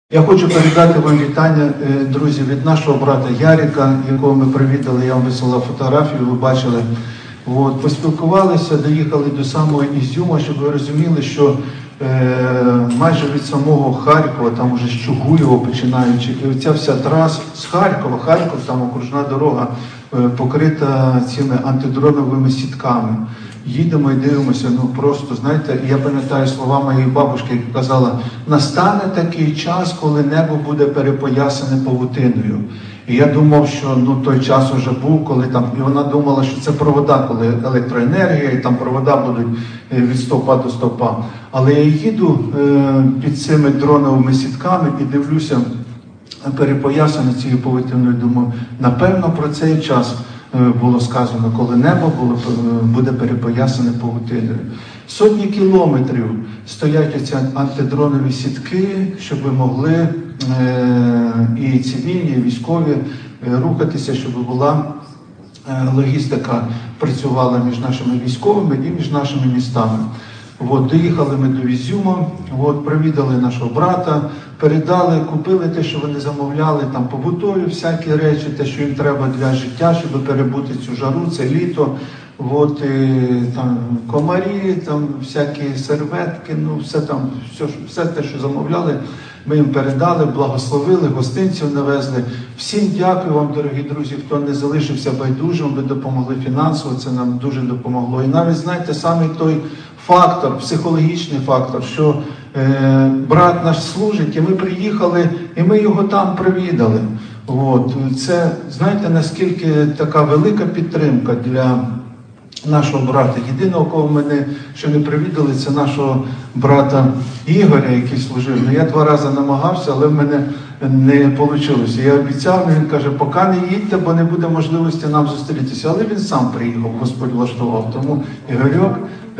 Я хочу передати вам вітання, друзі, від нашого брата Ярика, якого ми привітали, я вам висилав фотографію, ви бачили. Поспілкувалися, доїхали до самого Ізюма, щоб ви розуміли, що майже від самого Харкова, там уже з Чугуєва починаючи, і оця вся траса з Харкова, там окружна дорога покрита цими антидроновими сітками. Їдемо і дивимося, просто, знаєте, я пам'ятаю слова моєї бабушки, яка казала, настане такий час, коли небо буде перепоясане павутиною. І я думав, що той час вже був, коли там, і вона думала, що це провода, коли електроенергія, і там провода будуть від стовпа до стовпа. Але я їду під цими дроновими сітками і дивлюся, перепоясане цією павутиною, думаю, напевно про цей час було сказано, коли небо буде перепоясане павутиною. Сотні кілометрів стоять оці антидронові сітки, щоб могли і цивільні, і військові рухатися, щоб була логістика, працювала між нашими військовими і між нашими містами. Доїхали ми до Ізюма, привідали нашого брата, передали, купили те, що вони замовляли, там побутові всякі речі, те, що їм треба для життя, щоб перебути цю жару, це літо. Там комарі, там всякі серветки, все те, що замовляли, ми їм передали, благословили, гостинців навезли. Всім дякую вам, дорогі друзі, хто не залишився байдужим, ви допомогли фінансово, це нам дуже допомогло. І навіть, знаєте, саме той фактор, психологічний фактор, що брат наш служить, і ми приїхали, і ми його там привідали. Це, знаєте, наскільки така велика підтримка для нашого брата. Єдиного, кого мене ще не привідали, це нашого брата Ігоря, який служив. Я 2 рази намагався, але в мене не вийшло. Я обіцяв, він каже, поки не їдьте, бо не буде можливості нам зустрітися. Але він сам приїхав, Господь влаштував. Тому Ігорьок,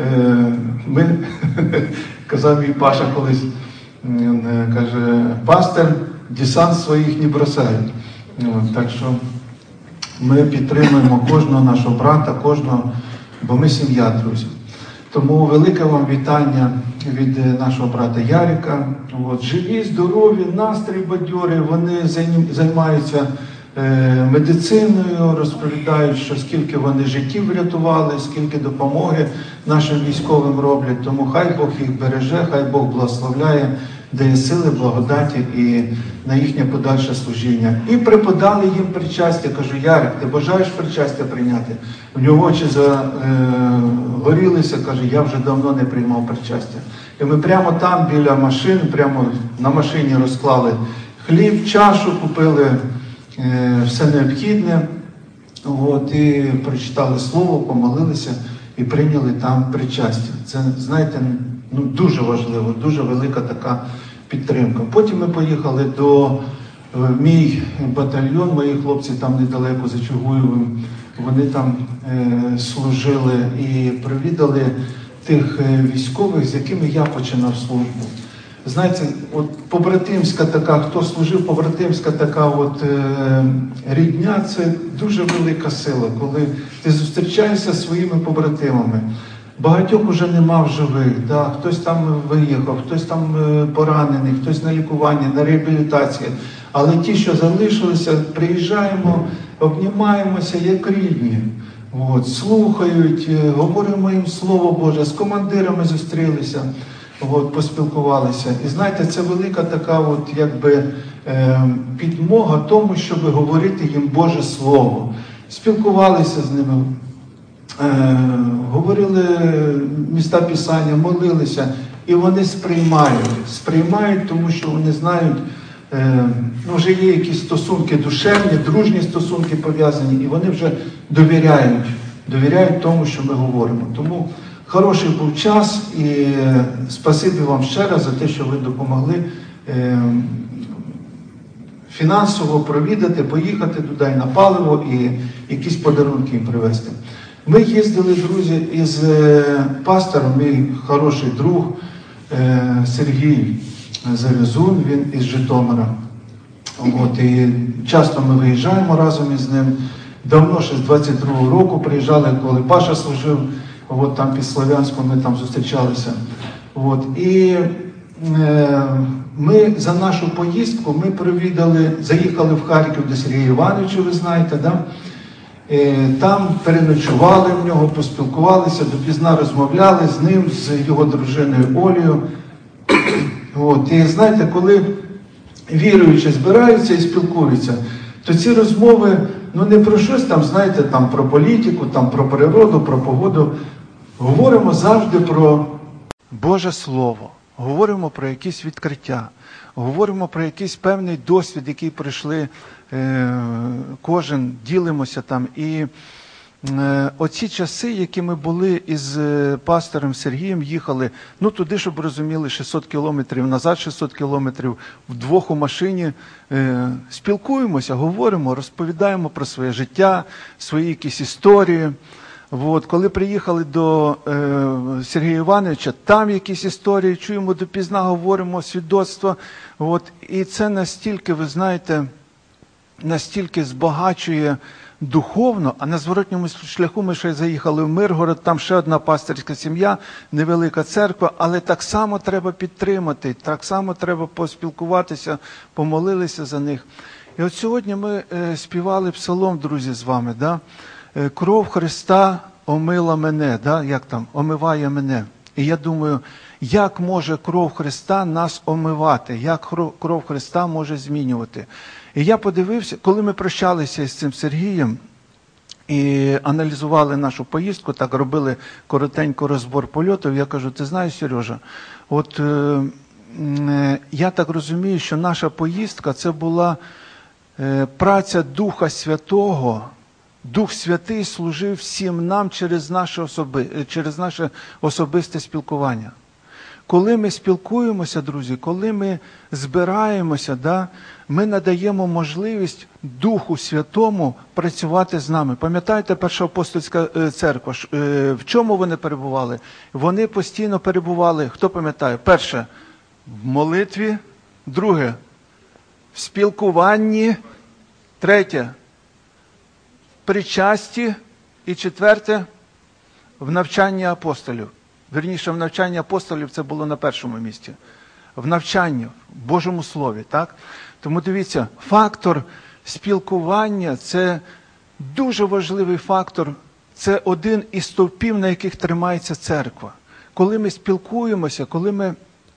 казав мій Паша колись, каже, пастир, десант своїх не бросає. Так що ми підтримуємо кожного нашого брата, бо ми сім'я, друзі. Тому велике вам вітання від нашого брата Ярика. Живі, здорові, настрій бадьорий, вони займаються медициною, розповідають, що скільки вони життів врятували, скільки допомоги нашим військовим роблять. Тому хай Бог їх береже, хай Бог благословляє, дає сили, благодаті і на їхнє подальше служіння. І преподали їм причастя. Кажу, Ярик, ти бажаєш причастя прийняти? У нього очі загорілися, каже, я вже давно не приймав причастя. І ми прямо там, біля машин, прямо на машині розклали хліб, чашу, купили все необхідне, і прочитали слово, помолилися і прийняли там причастя. Це, знаєте, дуже важливо, дуже велика така підтримка. Потім ми поїхали до мій батальйон, мої хлопці там недалеко за Чугуєвим, вони там служили і привідали тих військових, з якими я починав службу. Знаєте, побратимська така, хто служив, побратимська така рідня, це дуже велика сила, коли ти зустрічаєшся зі своїми побратимами. Багатьох уже нема в живих, хтось там виїхав, хтось там поранений, хтось на лікуванні, на реабілітації. Але ті, що залишилися, приїжджаємо, обнімаємося як рідні. Слухають, говоримо їм Слово Боже, з командирами зустрілися, поспілкувалися. І знаєте, це велика така підмога тому, щоб говорити їм Боже Слово. Спілкувалися з ними, говорили міста Писання, молилися, і вони сприймають, тому що вони знають, вже є якісь стосунки душевні, дружні стосунки пов'язані, і вони вже довіряють тому, що ми говоримо. Тому хороший був час, і спасибі вам ще раз за те, що ви допомогли фінансово провідати, поїхати туди на паливо і якісь подарунки їм привезти. Ми їздили, друзі, із пастором, мій хороший друг Сергій Завізун, він із Житомира. І часто ми виїжджаємо разом із ним. Давно, ще з 22-го року приїжджали, коли Паша служив, там під Слов'янськом ми там зустрічалися. І ми за нашу поїздку ми заїхали в Харків до Сергія Івановича, ви знаєте, да? Там переночували в нього, поспілкувалися, допізна розмовляли з ним, з його дружиною Олею. І знаєте, коли віруючі збираються і спілкуються, то ці розмови, не про щось там, знаєте, там про політику, там про природу, про погоду. Говоримо завжди про Боже Слово, говоримо про якісь відкриття, говоримо про якийсь певний досвід, який пройшли кожен, ділимося там. І оці часи, які ми були із пастором Сергієм, їхали, туди, щоб розуміли, 600 кілометрів, назад 600 кілометрів, вдвох у машині, спілкуємося, говоримо, розповідаємо про своє життя, свої якісь історії. Коли приїхали до Сергія Івановича, там якісь історії, чуємо допізна, говоримо, свідоцтва. І це настільки, ви знаєте, настільки збагачує духовно, а на зворотньому шляху ми ще заїхали в Миргород, там ще одна пастирська сім'я, невелика церква, але так само треба підтримати, так само треба поспілкуватися, помолилися за них. І от сьогодні ми співали псалом, друзі, з вами, да? Кров Христа омила мене, да? Як там? Омиває мене. І я думаю, як може кров Христа нас омивати, як кров Христа може змінювати. І я подивився, коли ми прощалися з цим Сергієм і аналізували нашу поїздку, так робили коротенько розбор польотів, я кажу, ти знаєш, Сережа, я так розумію, що наша поїздка – це була праця Духа Святого. Дух Святий служив всім нам через наше особисте спілкування. Коли ми спілкуємося, друзі, коли ми збираємося, да, ми надаємо можливість Духу Святому працювати з нами. Пам'ятаєте, Перша апостольська церква, в чому вони перебували? Вони постійно перебували, хто пам'ятає? Перше, в молитві, друге, в спілкуванні, третє, в причасті і четверте, в навчанні апостолів. Вірніше, в навчанні апостолів це було на першому місці. В навчанні, в Божому Слові, так? Тому дивіться, фактор спілкування – це дуже важливий фактор, це один із стовпів, на яких тримається церква. Коли ми спілкуємося, коли ми,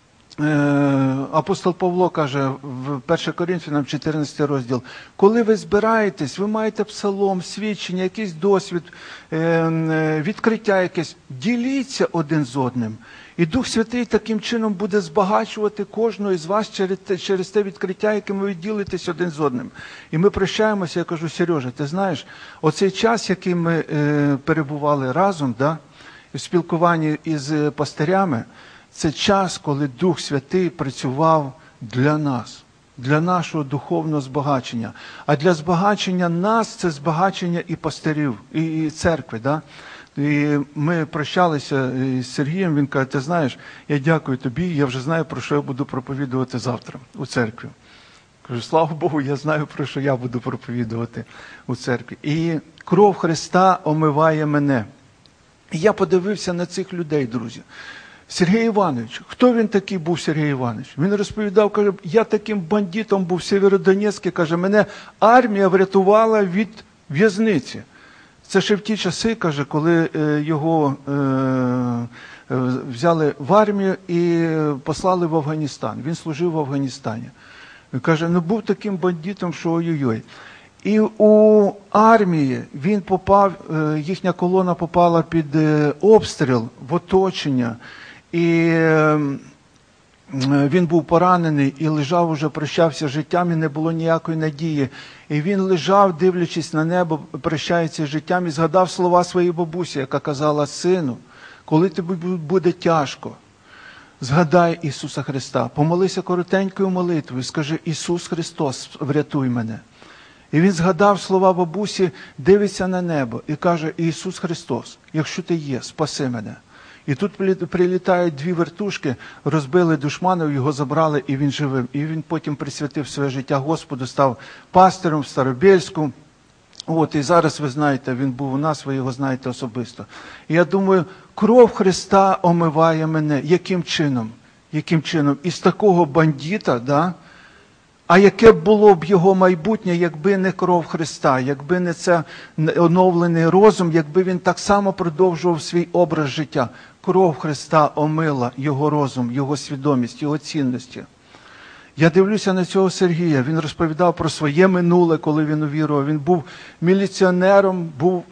апостол Павло каже в 1 Коринфянам 14 розділ, коли ви збираєтесь, ви маєте псалом, свідчення, якийсь досвід, відкриття якесь, діліться один з одним. І Дух Святий таким чином буде збагачувати кожного із вас через те відкриття, яким ви ділитесь один з одним. І ми прощаємося, я кажу, Сережа, ти знаєш, оцей час, який ми перебували разом, да, в спілкуванні із пастирями, це час, коли Дух Святий працював для нас, для нашого духовного збагачення. А для збагачення нас – це збагачення і пастирів, і церкви. Да? І ми прощалися з Сергієм, він каже, ти знаєш, я дякую тобі, я вже знаю, про що я буду проповідувати завтра у церкві. Кажу, слава Богу, я знаю, про що я буду проповідувати у церкві. І кров Христа омиває мене. І я подивився на цих людей, друзі. Сергій Іванович, хто він такий був, Сергій Іванович? Він розповідав, каже, я таким бандитом був в Сєвєродонецьку, каже, мене армія врятувала від в'язниці. Це ще в ті часи, каже, коли його взяли в армію і послали в Афганістан. Він служив в Афганістані. Каже, був таким бандитом, що ой-ой-ой. І у армії він попав, їхня колона попала під обстріл, в оточення. І він був поранений і лежав, уже прощався з життям, і не було ніякої надії. І він лежав, дивлячись на небо, прощається з життям, і згадав слова своєї бабусі, яка казала, сину, коли тобі буде тяжко, згадай Ісуса Христа, помолися коротенькою молитвою, скажи, Ісус Христос, врятуй мене. І він згадав слова бабусі, дивиться на небо і каже, Ісус Христос, якщо ти є, спаси мене. І тут прилітають дві вертушки, розбили душманів, його забрали, і він живий. І він потім присвятив своє життя Господу, став пастиром в Старобєльську. І зараз, ви знаєте, він був у нас, ви його знаєте особисто. І я думаю, кров Христа омиває мене. Яким чином? яким чином, із такого бандита, да, а яке було б його майбутнє, якби не кров Христа, якби не це оновлений розум, якби він так само продовжував свій образ життя. Кров Христа омила його розум, його свідомість, його цінності. Я дивлюся на цього Сергія, він розповідав про своє минуле, коли він увірував. Він був міліціонером, був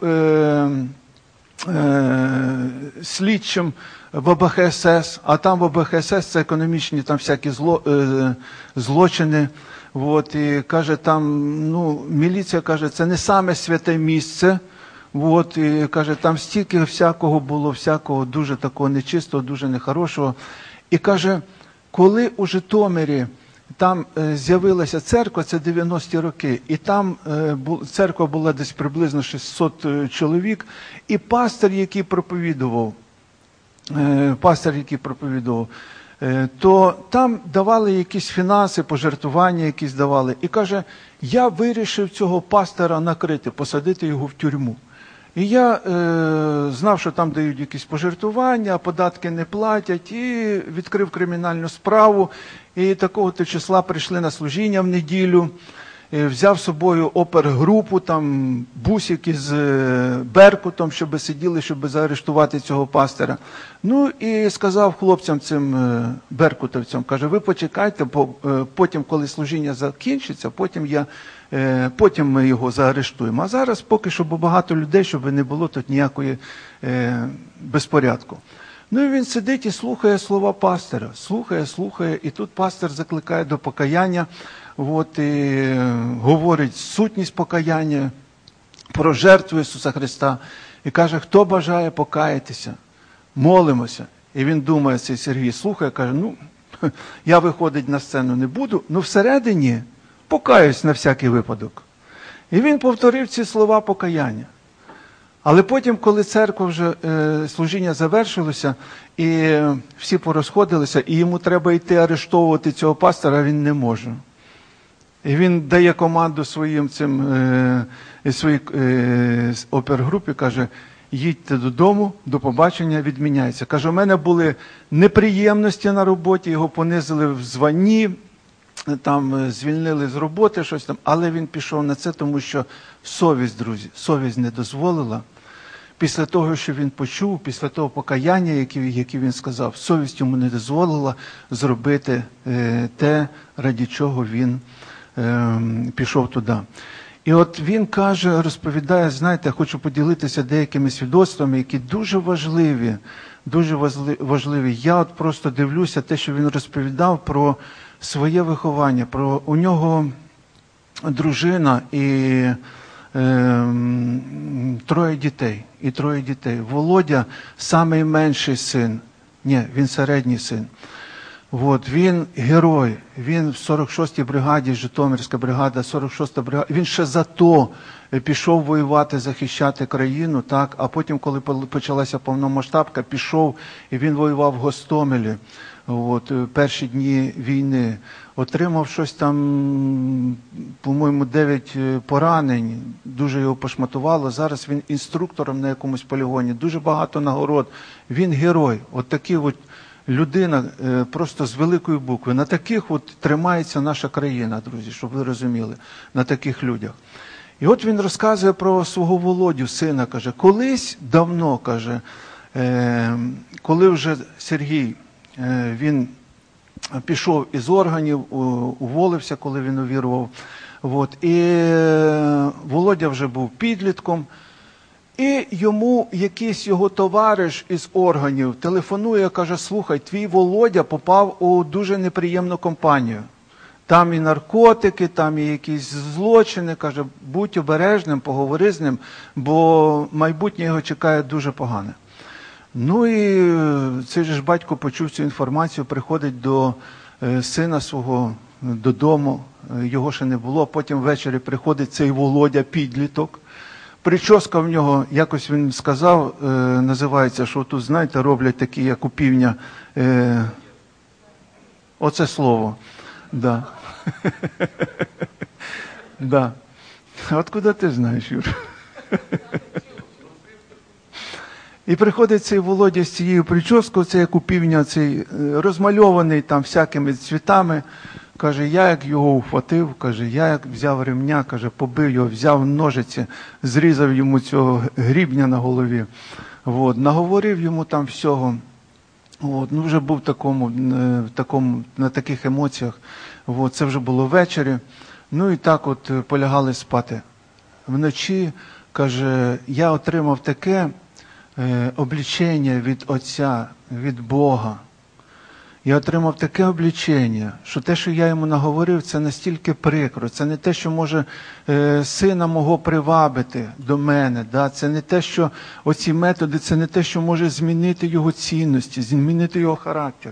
слідчим в ОБХСС, а там в ОБХСС це економічні там всякі злочини. От, і каже, там, міліція каже, це не саме святе місце. От, і каже, там стільки всякого було, всякого дуже такого нечистого, дуже нехорошого. І каже, коли у Житомирі там з'явилася церква, це 90-ті роки, і там церква була десь приблизно 600 чоловік, і пастор, який проповідував, то там давали якісь фінанси, пожертвування якісь давали. І каже, я вирішив цього пастора накрити, посадити його в тюрму. І я знав, що там дають якісь пожертвування, податки не платять, і відкрив кримінальну справу. І такого-то числа прийшли на служіння в неділю, взяв з собою опергрупу, там бусик із Беркутом, щоб сиділи, щоб заарештувати цього пастора. Ну і сказав хлопцям цим беркутовцям, каже, ви почекайте, потім, коли служіння закінчиться, потім ми його заарештуємо. А зараз поки що, бо багато людей, щоб не було тут ніякої безпорядку. Ну і він сидить і слухає слова пастора, слухає, і тут пастор закликає до покаяння, от, і говорить сутність покаяння, про жертву Ісуса Христа. І каже, хто бажає покаятися, молимося. І він думає, цей Сергій слухає, каже, я виходить на сцену не буду, всередині покаюсь на всякий випадок. І він повторив ці слова покаяння. Але потім, коли церква вже, служіння завершилося, і всі порозходилися, і йому треба йти арештовувати цього пастора, а він не може. І він дає команду своїй опергрупі, каже, їдьте додому, до побачення, відміняється. Каже, у мене були неприємності на роботі, його понизили в званні, там звільнили з роботи, щось там, але він пішов на це, тому що совість, друзі, совість не дозволила. Після того, що він почув, після того покаяння, яке він сказав, совість йому не дозволила зробити те, ради чого він пішов туди. І от він каже, розповідає, знаєте, я хочу поділитися деякими свідоцтвами, які дуже важливі, дуже важливі. Я от просто дивлюся те, що він розповідав про своє виховання, про у нього дружина і троє дітей. Володя – самий менший син. Ні, він середній син. От, він герой, він в 46-й бригаді, Житомирська бригада, 46-та бригада, він ще за то пішов воювати, захищати країну, так, а потім, коли почалася повномасштабка, пішов і він воював в Гостомелі, от, перші дні війни, отримав щось там, по-моєму, 9 поранень, дуже його пошматувало, зараз він інструктором на якомусь полігоні, дуже багато нагород, він герой, от такий от людина просто з великої букви. На таких от тримається наша країна, друзі, щоб ви розуміли, на таких людях. І от він розказує про свого Володю, сина, каже, колись давно, каже, коли вже Сергій, він пішов із органів, уволився, коли він увірував, от, і Володя вже був підлітком, і йому якийсь його товариш із органів телефонує, каже, слухай, твій Володя попав у дуже неприємну компанію. Там і наркотики, там і якісь злочини, каже, будь обережним, поговори з ним, бо майбутнє його чекає дуже погане. Ну і цей же ж батько почув цю інформацію, приходить до сина свого додому, його ще не було, потім ввечері приходить цей Володя, підліток. Прическа в нього, якось він сказав, називається, що тут, знаєте, роблять такі, як у півня, оце слово. Да. Да. Откуда ти знаєш, Юр? І приходить цей Володя з цією прическою, це як у півня, цей розмальований там всякими цвітами. Каже, я як його ухватив, каже, я як взяв ремня, каже, побив його, взяв ножиці, зрізав йому цього грібня на голові. От, наговорив йому там всього. От, ну вже був на таких емоціях. От, це вже було ввечері. Ну і так от полягали спати. Вночі, каже, я отримав таке обличення від Отця, від Бога. Я отримав таке обличення, що те, що я йому наговорив, це настільки прикро. Це не те, що може сина мого привабити до мене. Да? Це не те, що оці методи, це не те, що може змінити його цінності, змінити його характер.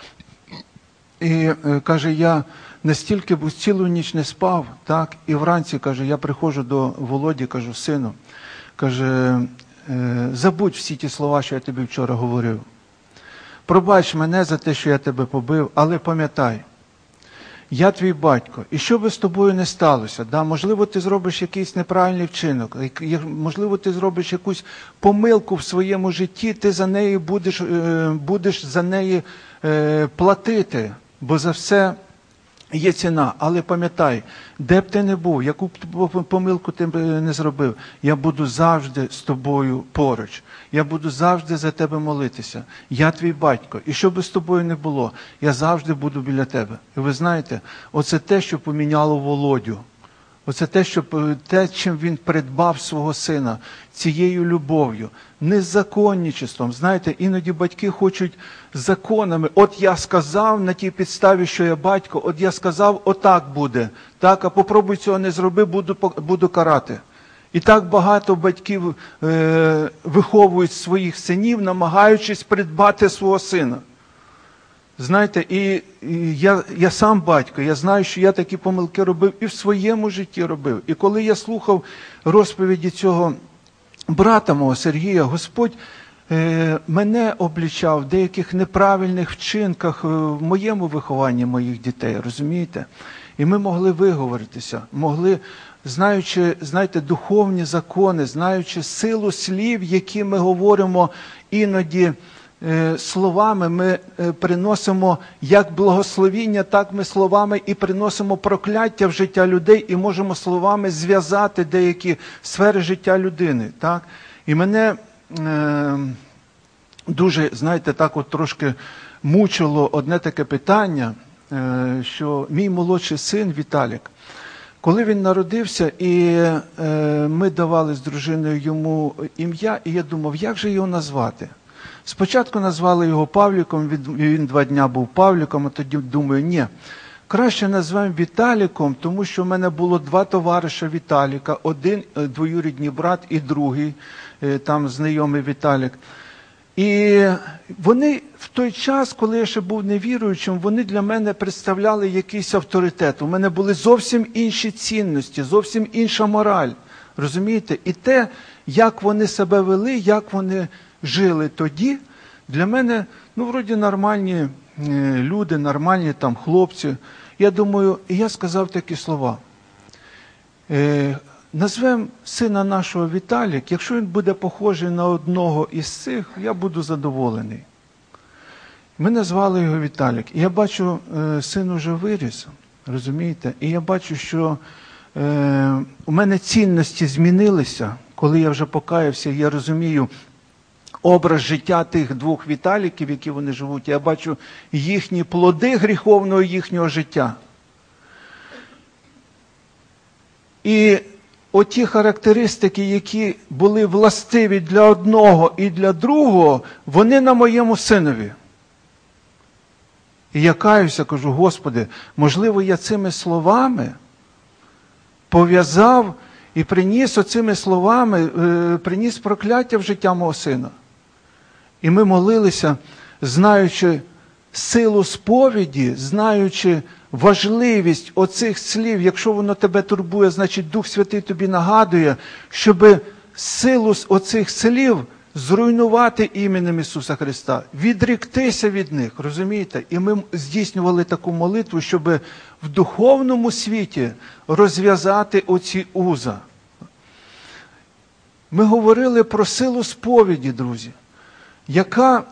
І, каже, я настільки цілу ніч не спав, так? І вранці, каже, я приходжу до Володі, кажу, сину, каже, забудь всі ті слова, що я тобі вчора говорив. Пробач мене за те, що я тебе побив, але пам'ятай, я твій батько, і що би з тобою не сталося, да? Можливо, ти зробиш якийсь неправильний вчинок, можливо, ти зробиш якусь помилку в своєму житті, ти за неї будеш за неї платити, бо за все є ціна. Але пам'ятай, де б ти не був, яку б помилку ти не зробив, я буду завжди з тобою поруч. Я буду завжди за тебе молитися. Я твій батько. І що би з тобою не було, я завжди буду біля тебе. І ви знаєте, оце те, що поміняло Володю. Оце те, чим він придбав свого сина, цією любов'ю, незаконничеством. Знаєте, іноді батьки хочуть законами. От я сказав на тій підставі, що я батько, от я сказав, отак буде. Так, а попробуй цього не зроби, буду карати. І так багато батьків виховують своїх синів, намагаючись придбати свого сина. Знаєте, і я сам батько, я знаю, що я такі помилки робив і в своєму житті робив. І коли я слухав розповіді цього брата мого Сергія, Господь мене обличав в деяких неправильних вчинках в моєму вихованні моїх дітей, розумієте? І ми могли виговоритися, могли, знаючи, знаєте, духовні закони, знаючи силу слів, які ми говоримо іноді словами, ми приносимо як благословіння, так ми словами і приносимо прокляття в життя людей і можемо словами зв'язати деякі сфери життя людини. Так? І мене дуже, знаєте, так от трошки мучило одне таке питання, що мій молодший син Віталік, коли він народився, і ми давали з дружиною йому ім'я, і я думав, як же його назвати? Спочатку назвали його Павліком, він 2 дня був Павліком, а тоді думаю, ні, краще назвемо Віталіком, тому що в мене було 2 товариша Віталіка, один двоюрідний брат і другий, там знайомий Віталік. І вони в той час, коли я ще був невіруючим, вони для мене представляли якийсь авторитет. У мене були зовсім інші цінності, зовсім інша мораль. Розумієте? І те, як вони себе вели, як вони жили тоді, для мене, ну, вроді нормальні люди, нормальні там хлопці. Я думаю, і я сказав такі слова. Назвемо сина нашого Віталік, якщо він буде похожий на одного із цих, я буду задоволений. Ми назвали його Віталік. І я бачу, син уже виріс, розумієте? І я бачу, що у мене цінності змінилися, коли я вже покаявся, я розумію образ життя тих 2 Віталіків, які вони живуть. Я бачу їхні плоди гріховного їхнього життя. І оті характеристики, які були властиві для одного і для другого, вони на моєму синові. І я каюся, кажу, Господи, можливо, я цими словами пов'язав і приніс оцими словами, приніс прокляття в життя мого сина. І ми молилися, знаючи силу сповіді, знаючи важливість оцих слів, якщо воно тебе турбує, значить Дух Святий тобі нагадує, щоб силу оцих слів зруйнувати іменем Ісуса Христа, відріктися від них, розумієте? І ми здійснювали таку молитву, щоб в духовному світі розв'язати оці уза. Ми говорили про силу сповіді, друзі. яка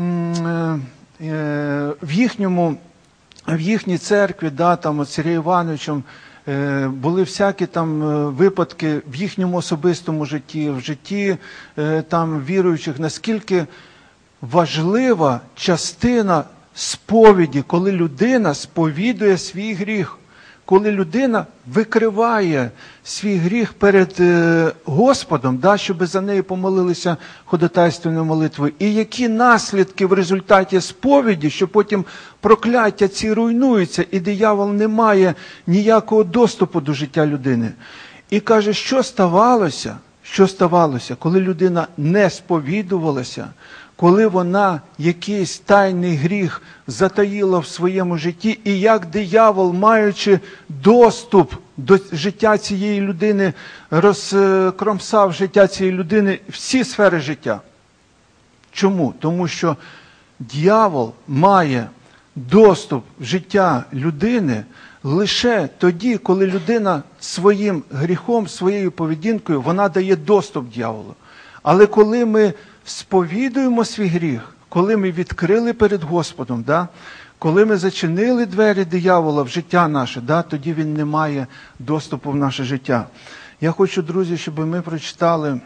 в їхній церкві, да, там, от Сергієм Івановичем, були всякі там випадки в їхньому особистому житті, в житті там віруючих, наскільки важлива частина сповіді, коли людина сповідує свій гріх, коли людина викриває свій гріх перед Господом, да, щоб за неї помолилися ходатайственною молитвою. І які наслідки в результаті сповіді, що потім прокляття ці руйнуються, і диявол не має ніякого доступу до життя людини. І каже, що ставалося, коли людина не сповідувалася, коли вона якийсь тайний гріх затаїла в своєму житті, і як диявол, маючи доступ до життя цієї людини, розкромсав життя цієї людини, всі сфери життя. Чому? Тому що диявол має доступ в життя людини лише тоді, коли людина своїм гріхом, своєю поведінкою, вона дає доступ дияволу. Але коли ми сповідуємо свій гріх, коли ми відкрили перед Господом, да, коли ми зачинили двері диявола в життя наше, да, тоді він не має доступу в наше життя. Я хочу, друзі, щоб ми прочитали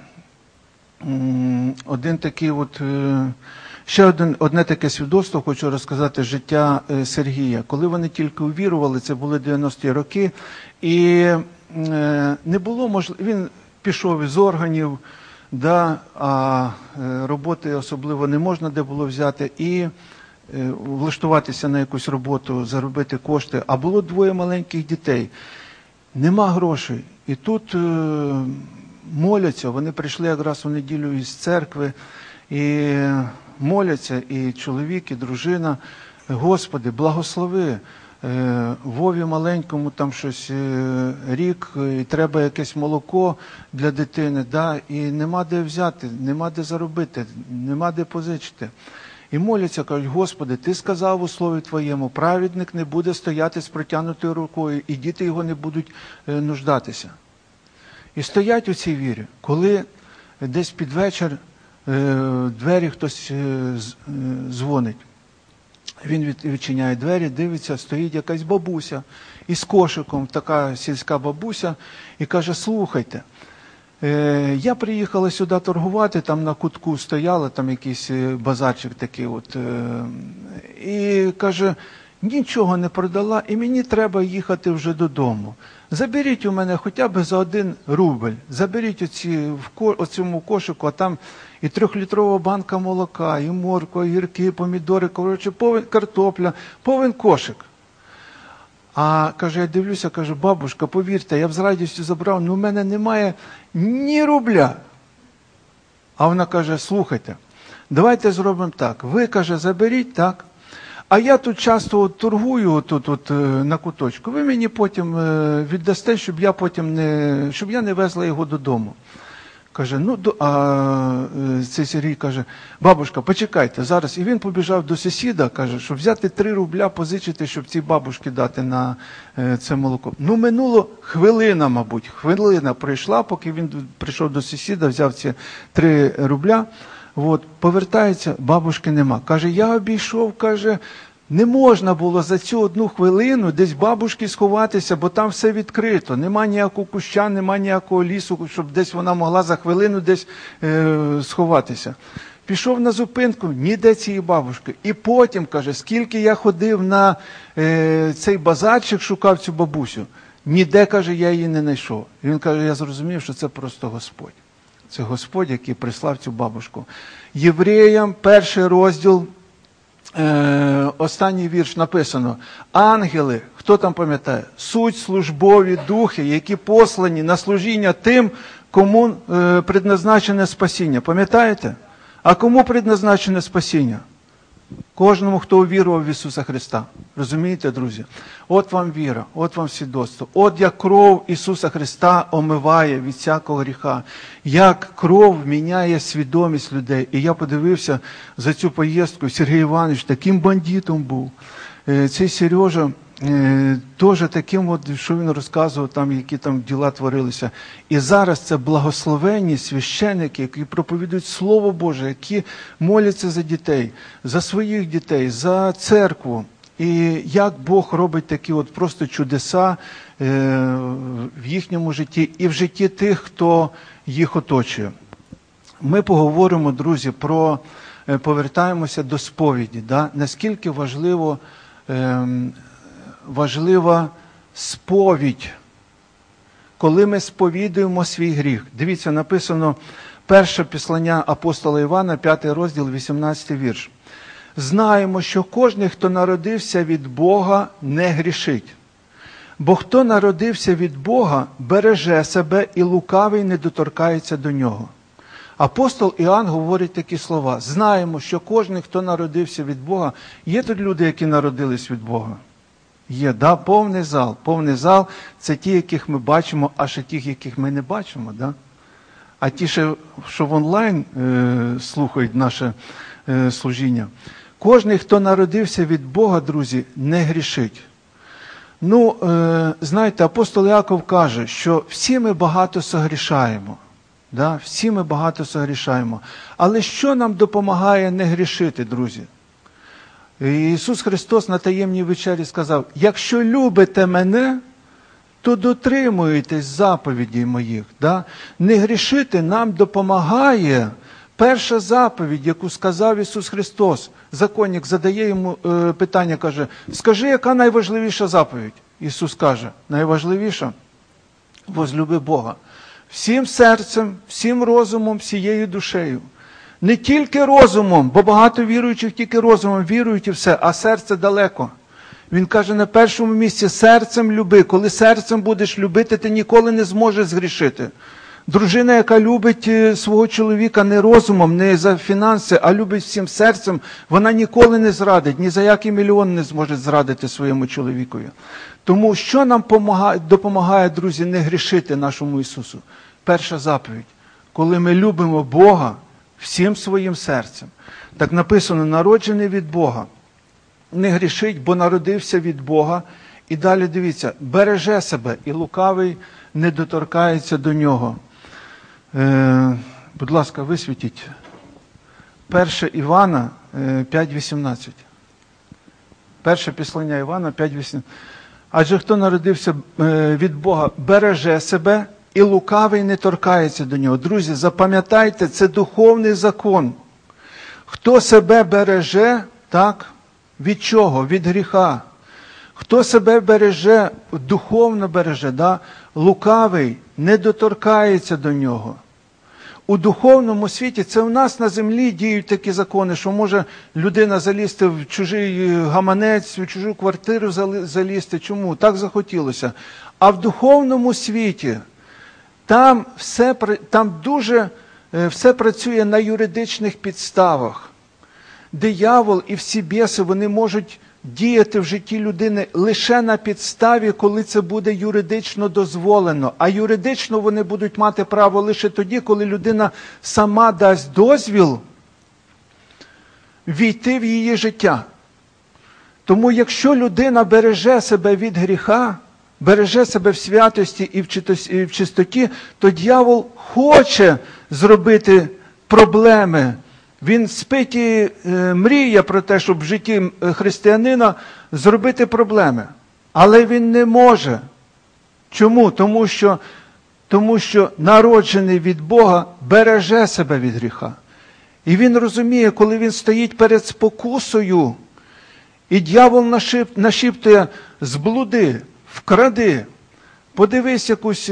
ще одне таке свідоцтво, хочу розказати, життя Сергія. Коли вони тільки увірували, це були 90-ті роки, і не було можливо, він пішов із органів, да, а роботи особливо не можна де було взяти, і влаштуватися на якусь роботу, заробити кошти. А було 2 маленьких дітей. Нема грошей. І тут моляться, вони прийшли якраз у неділю із церкви, і моляться і чоловік, і дружина. Господи, благослови. Вові маленькому там щось рік, і треба якесь молоко для дитини, да, і нема де взяти, нема де заробити, нема де позичити. І моляться, кажуть, Господи, Ти сказав у Слові Твоєму, праведник не буде стояти з протягнутою рукою, і діти його не будуть нуждатися. І стоять у цій вірі. Коли десь під вечір в двері хтось дзвонить, він відчиняє двері, дивиться, стоїть якась бабуся із кошиком, така сільська бабуся, і каже, слухайте, я приїхала сюди торгувати, там на кутку стояла, там якийсь базарчик такий, і каже, нічого не продала, і мені треба їхати вже додому. Заберіть у мене хоча б за 1 рубль, заберіть в цьому кошику, а там і 3-літрова банка молока, і морква, і гірки, помідори, коротше, картопля, повен кошик. А, каже, я дивлюся, каже, бабушка, повірте, я б з радістю забрав, але в мене немає ні рубля. А вона каже, слухайте, давайте зробимо так, ви, каже, заберіть, так, а я тут часто торгую тут на куточку, ви мені потім віддасте, щоб я не везла його додому. Каже, цей Сергій каже, бабушка, почекайте зараз. І він побіжав до сусіда, каже, щоб взяти 3 рубля, позичити, щоб цій бабушці дати на це молоко. Минуло хвилина, мабуть. Хвилина пройшла, поки він прийшов до сусіда, взяв ці 3 рубля. Повертається, бабушки нема. Каже, я обійшов, каже, не можна було за цю 1 хвилину десь бабушки сховатися, бо там все відкрито. Нема ніякого куща, нема ніякого лісу, щоб десь вона могла за хвилину десь сховатися. Пішов на зупинку, ніде цієї бабушки. І потім, каже, скільки я ходив на цей базарчик, шукав цю бабусю, ніде, каже, я її не знайшов. І він каже, я зрозумів, що це просто Господь. Це Господь, який прислав цю бабушку. Євреям, 1 розділ, останній вірш написано. Ангели, хто там пам'ятає? Суть службові духи, які послані на служіння тим, кому предназначене спасіння. Пам'ятаєте? А кому предназначене спасіння? Кожному, хто увірував в Ісуса Христа. Розумієте, друзі? От вам віра, от вам свідоцтво. От як кров Ісуса Христа омиває від всякого гріха. Як кров міняє свідомість людей. І я подивився за цю поїздку, Сергій Іванович таким бандитом був. Цей Сережа, теж таким, от, що він розказував, там, які там діла творилися. І зараз це благословенні священники, які проповідують Слово Боже, які моляться за дітей, за своїх дітей, за церкву. І як Бог робить такі от просто чудеса в їхньому житті і в житті тих, хто їх оточує. Ми поговоримо, друзі, повертаємося до сповіді. Да? Наскільки важлива сповідь, коли ми сповідуємо свій гріх. Дивіться, написано перше післання апостола Івана, 5 розділ, 18 вірш. Знаємо, що кожен, хто народився від Бога, не грішить. Бо хто народився від Бога, береже себе, і лукавий не доторкається до нього. Апостол Іоанн говорить такі слова. Знаємо, що кожен, хто народився від Бога, є тут люди, які народились від Бога? Є, да? Повний зал. Повний зал – це ті, яких ми бачимо, а ще тих, яких ми не бачимо. Да? А ті, що в онлайн слухають наше служіння. Кожен, хто народився від Бога, друзі, не грішить. Ну, знаєте, апостол Яков каже, що всі ми багато согрішаємо. Да? Всі ми багато согрішаємо. Але що нам допомагає не грішити, друзі? Ісус Христос на таємній вечері сказав, якщо любите мене, то дотримуєтесь заповідей моїх. Да? Не грішити нам допомагає перша заповідь, яку сказав Ісус Христос. Законник задає йому питання, каже, скажи, яка найважливіша заповідь? Ісус каже, найважливіша – возлюби Бога. Всім серцем, всім розумом, всією душею. Не тільки розумом, бо багато віруючих тільки розумом вірують і все, а серце далеко. Він каже на першому місці серцем люби. Коли серцем будеш любити, ти ніколи не зможеш згрішити. Дружина, яка любить свого чоловіка не розумом, не за фінанси, а любить всім серцем, вона ніколи не зрадить, ні за який мільйон не зможе зрадити своєму чоловікові. Тому що нам допомагає, друзі, не грішити нашому Ісусу? Перша заповідь. Коли ми любимо Бога всім своїм серцем. Так написано, народжений від Бога. Не грішить, бо народився від Бога. І далі дивіться, береже себе, і лукавий не доторкається до нього. Будь ласка, висвітіть. 1 Івана 5:18. Перше післання Івана 5:18. Адже хто народився від Бога, береже себе, і лукавий не торкається до нього. Друзі, запам'ятайте, це духовний закон. Хто себе береже, так, від чого? Від гріха. Хто себе береже, духовно береже, да? Лукавий не доторкається до нього. У духовному світі, це у нас на землі діють такі закони, що може людина залізти в чужий гаманець, в чужу квартиру залізти. Чому? Так захотілося. А в духовному світі там дуже все працює на юридичних підставах. Диявол і всі біси, вони можуть діяти в житті людини лише на підставі, коли це буде юридично дозволено. А юридично вони будуть мати право лише тоді, коли людина сама дасть дозвіл війти в її життя. Тому якщо людина береже себе від гріха, береже себе в святості і в чистоті, то диявол хоче зробити проблеми. Він спить і мріє про те, щоб в житті християнина зробити проблеми. Але він не може. Чому? Тому що народжений від Бога береже себе від гріха. І він розуміє, коли він стоїть перед спокусою, і диявол нашіптує зблуди, вкради, подивись якусь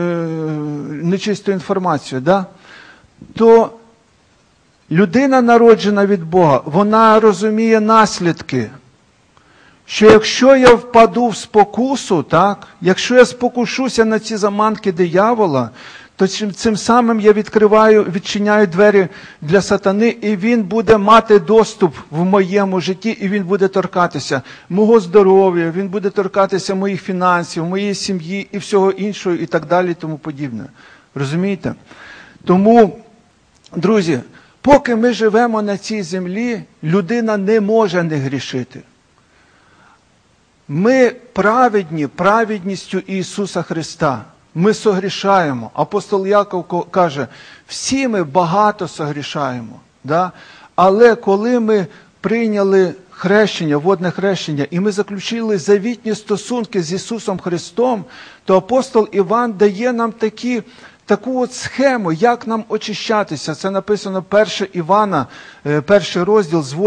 нечисту інформацію, да? То людина, народжена від Бога, вона розуміє наслідки, що якщо я впаду в спокусу, так, якщо я спокушуся на ці заманки диявола, то цим самим я відчиняю двері для сатани, і він буде мати доступ в моєму житті, і він буде торкатися мого здоров'я, він буде торкатися моїх фінансів, моєї сім'ї і всього іншого, і так далі, і тому подібне. Розумієте? Тому, друзі, поки ми живемо на цій землі, людина не може не грішити. Ми праведні праведністю Ісуса Христа. Ми согрішаємо. Апостол Яков каже, всі ми багато согрішаємо. Да? Але коли ми прийняли хрещення, водне хрещення, і ми заключили завітні стосунки з Ісусом Христом, то апостол Іван дає нам таку от схему, як нам очищатися. Це написано 1 Івана, 1 розділ з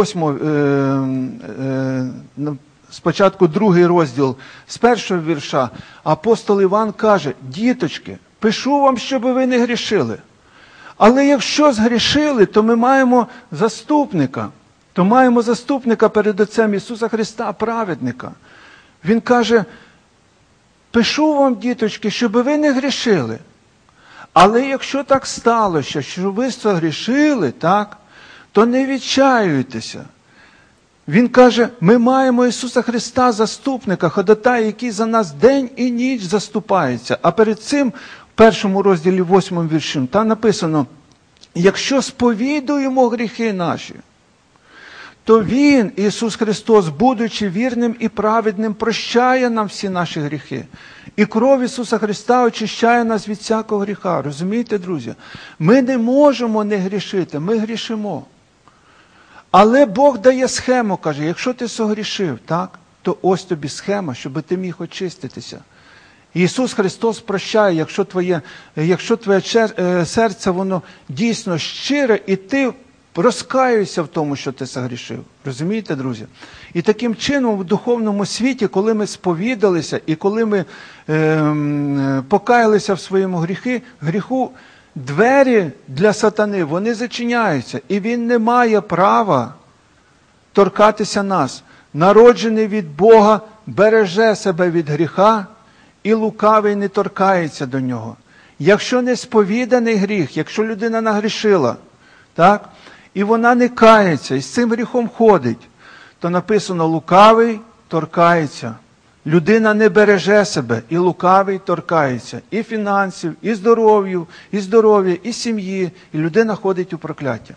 8, спочатку 2 розділ, з 1 вірша. Апостол Іван каже, діточки, пишу вам, щоб ви не грішили. Але якщо згрішили, то ми маємо заступника. То маємо заступника перед Отцем Ісуса Христа, праведника. Він каже, пишу вам, діточки, щоб ви не грішили. Але якщо так сталося, що ви згрішили, так, то не відчаюйтеся. Він каже, ми маємо Ісуса Христа, заступника, ходатая, який за нас день і ніч заступається. А перед цим, в 1 розділі 8 вірші, там написано, якщо сповідуємо гріхи наші, то Він, Ісус Христос, будучи вірним і праведним, прощає нам всі наші гріхи. І кров Ісуса Христа очищає нас від всякого гріха. Розумієте, друзі? Ми не можемо не грішити, ми грішимо. Але Бог дає схему, каже, якщо ти согрішив, так, то ось тобі схема, щоб ти міг очиститися. Ісус Христос прощає, якщо твоє серце, воно дійсно щире, і ти розкаюєшся в тому, що ти согрішив. Розумієте, друзі? І таким чином в духовному світі, коли ми сповідалися і коли ми покаялися в своєму гріху, двері для сатани, вони зачиняються. І він не має права торкатися нас. Народжений від Бога береже себе від гріха, і лукавий не торкається до нього. Якщо не сповіданий гріх, якщо людина нагрішила, так, і вона не кається, і з цим гріхом ходить, то написано, лукавий торкається. Людина не береже себе, і лукавий торкається і фінансів, і здоров'я, і сім'ї, і людина ходить у прокляття.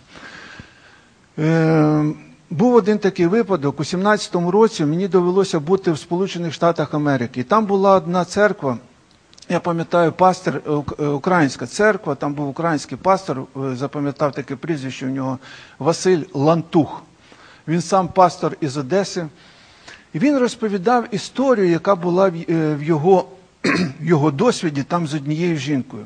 Був один такий випадок, у 17-му році мені довелося бути в Сполучених Штатах Америки. І там була одна церква, я пам'ятаю, пастор, українська церква, там був український пастор, запам'ятав таке прізвище у нього, Василь Лантух. Він сам пастор із Одеси. І він розповідав історію, яка була в його досвіді там з однією жінкою.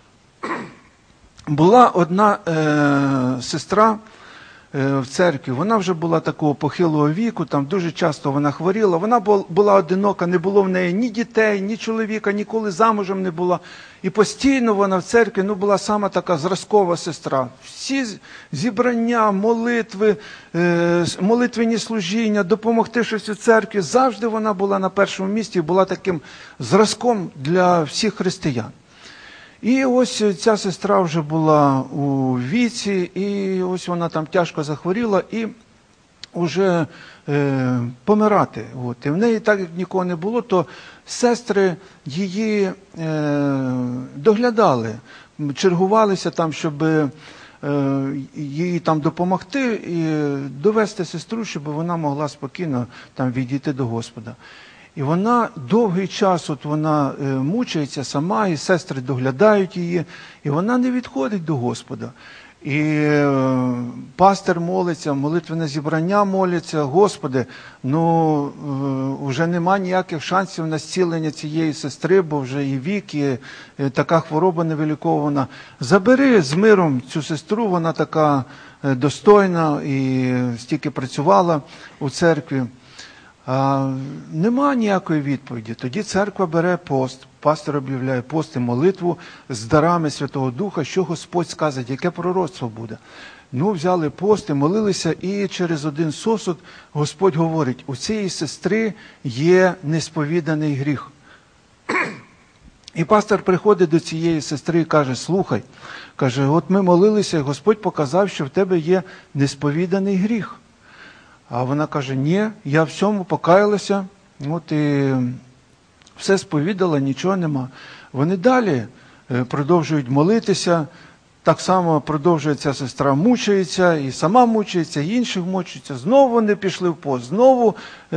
Була одна сестра в церкві, вона вже була такого похилого віку, там дуже часто вона хворіла, вона була одинока, не було в неї ні дітей, ні чоловіка, ніколи замужем не була. І постійно вона в церкві, була сама така зразкова сестра. Всі зібрання, молитви, молитвені служіння, допомогти щось у церкві, завжди вона була на першому місці і була таким зразком для всіх християн. І ось ця сестра вже була у віці, і ось вона там тяжко захворіла і вже помирати. І в неї, так як нікого не було, то сестри її доглядали, чергувалися там, щоб їй там допомогти і довести сестру, щоб вона могла спокійно там відійти до Господа. І вона довгий час вона мучається сама, і сестри доглядають її, і вона не відходить до Господа. І пастор молиться, молитвене зібрання моляться, Господи, вже нема ніяких шансів на зцілення цієї сестри, бо вже і вік, і така хвороба невилікована. Забери з миром цю сестру, вона така достойна і стільки працювала у церкві. Нема ніякої відповіді. Тоді церква бере пост, пастор об'являє пост і молитву з дарами Святого Духа, що Господь скаже, яке пророцтво буде. Взяли пост і молилися, і через один сосуд Господь говорить, у цієї сестри є несповіданий гріх. І пастор приходить до цієї сестри і каже, слухай, каже, от ми молилися, і Господь показав, що в тебе є несповіданий гріх. А вона каже, ні, я всьому покаялася, і все сповідала, нічого нема. Вони далі продовжують молитися, Так само продовжує ця сестра, мучається, і сама мучається, і інших мучається. Знову вони пішли в пост, знову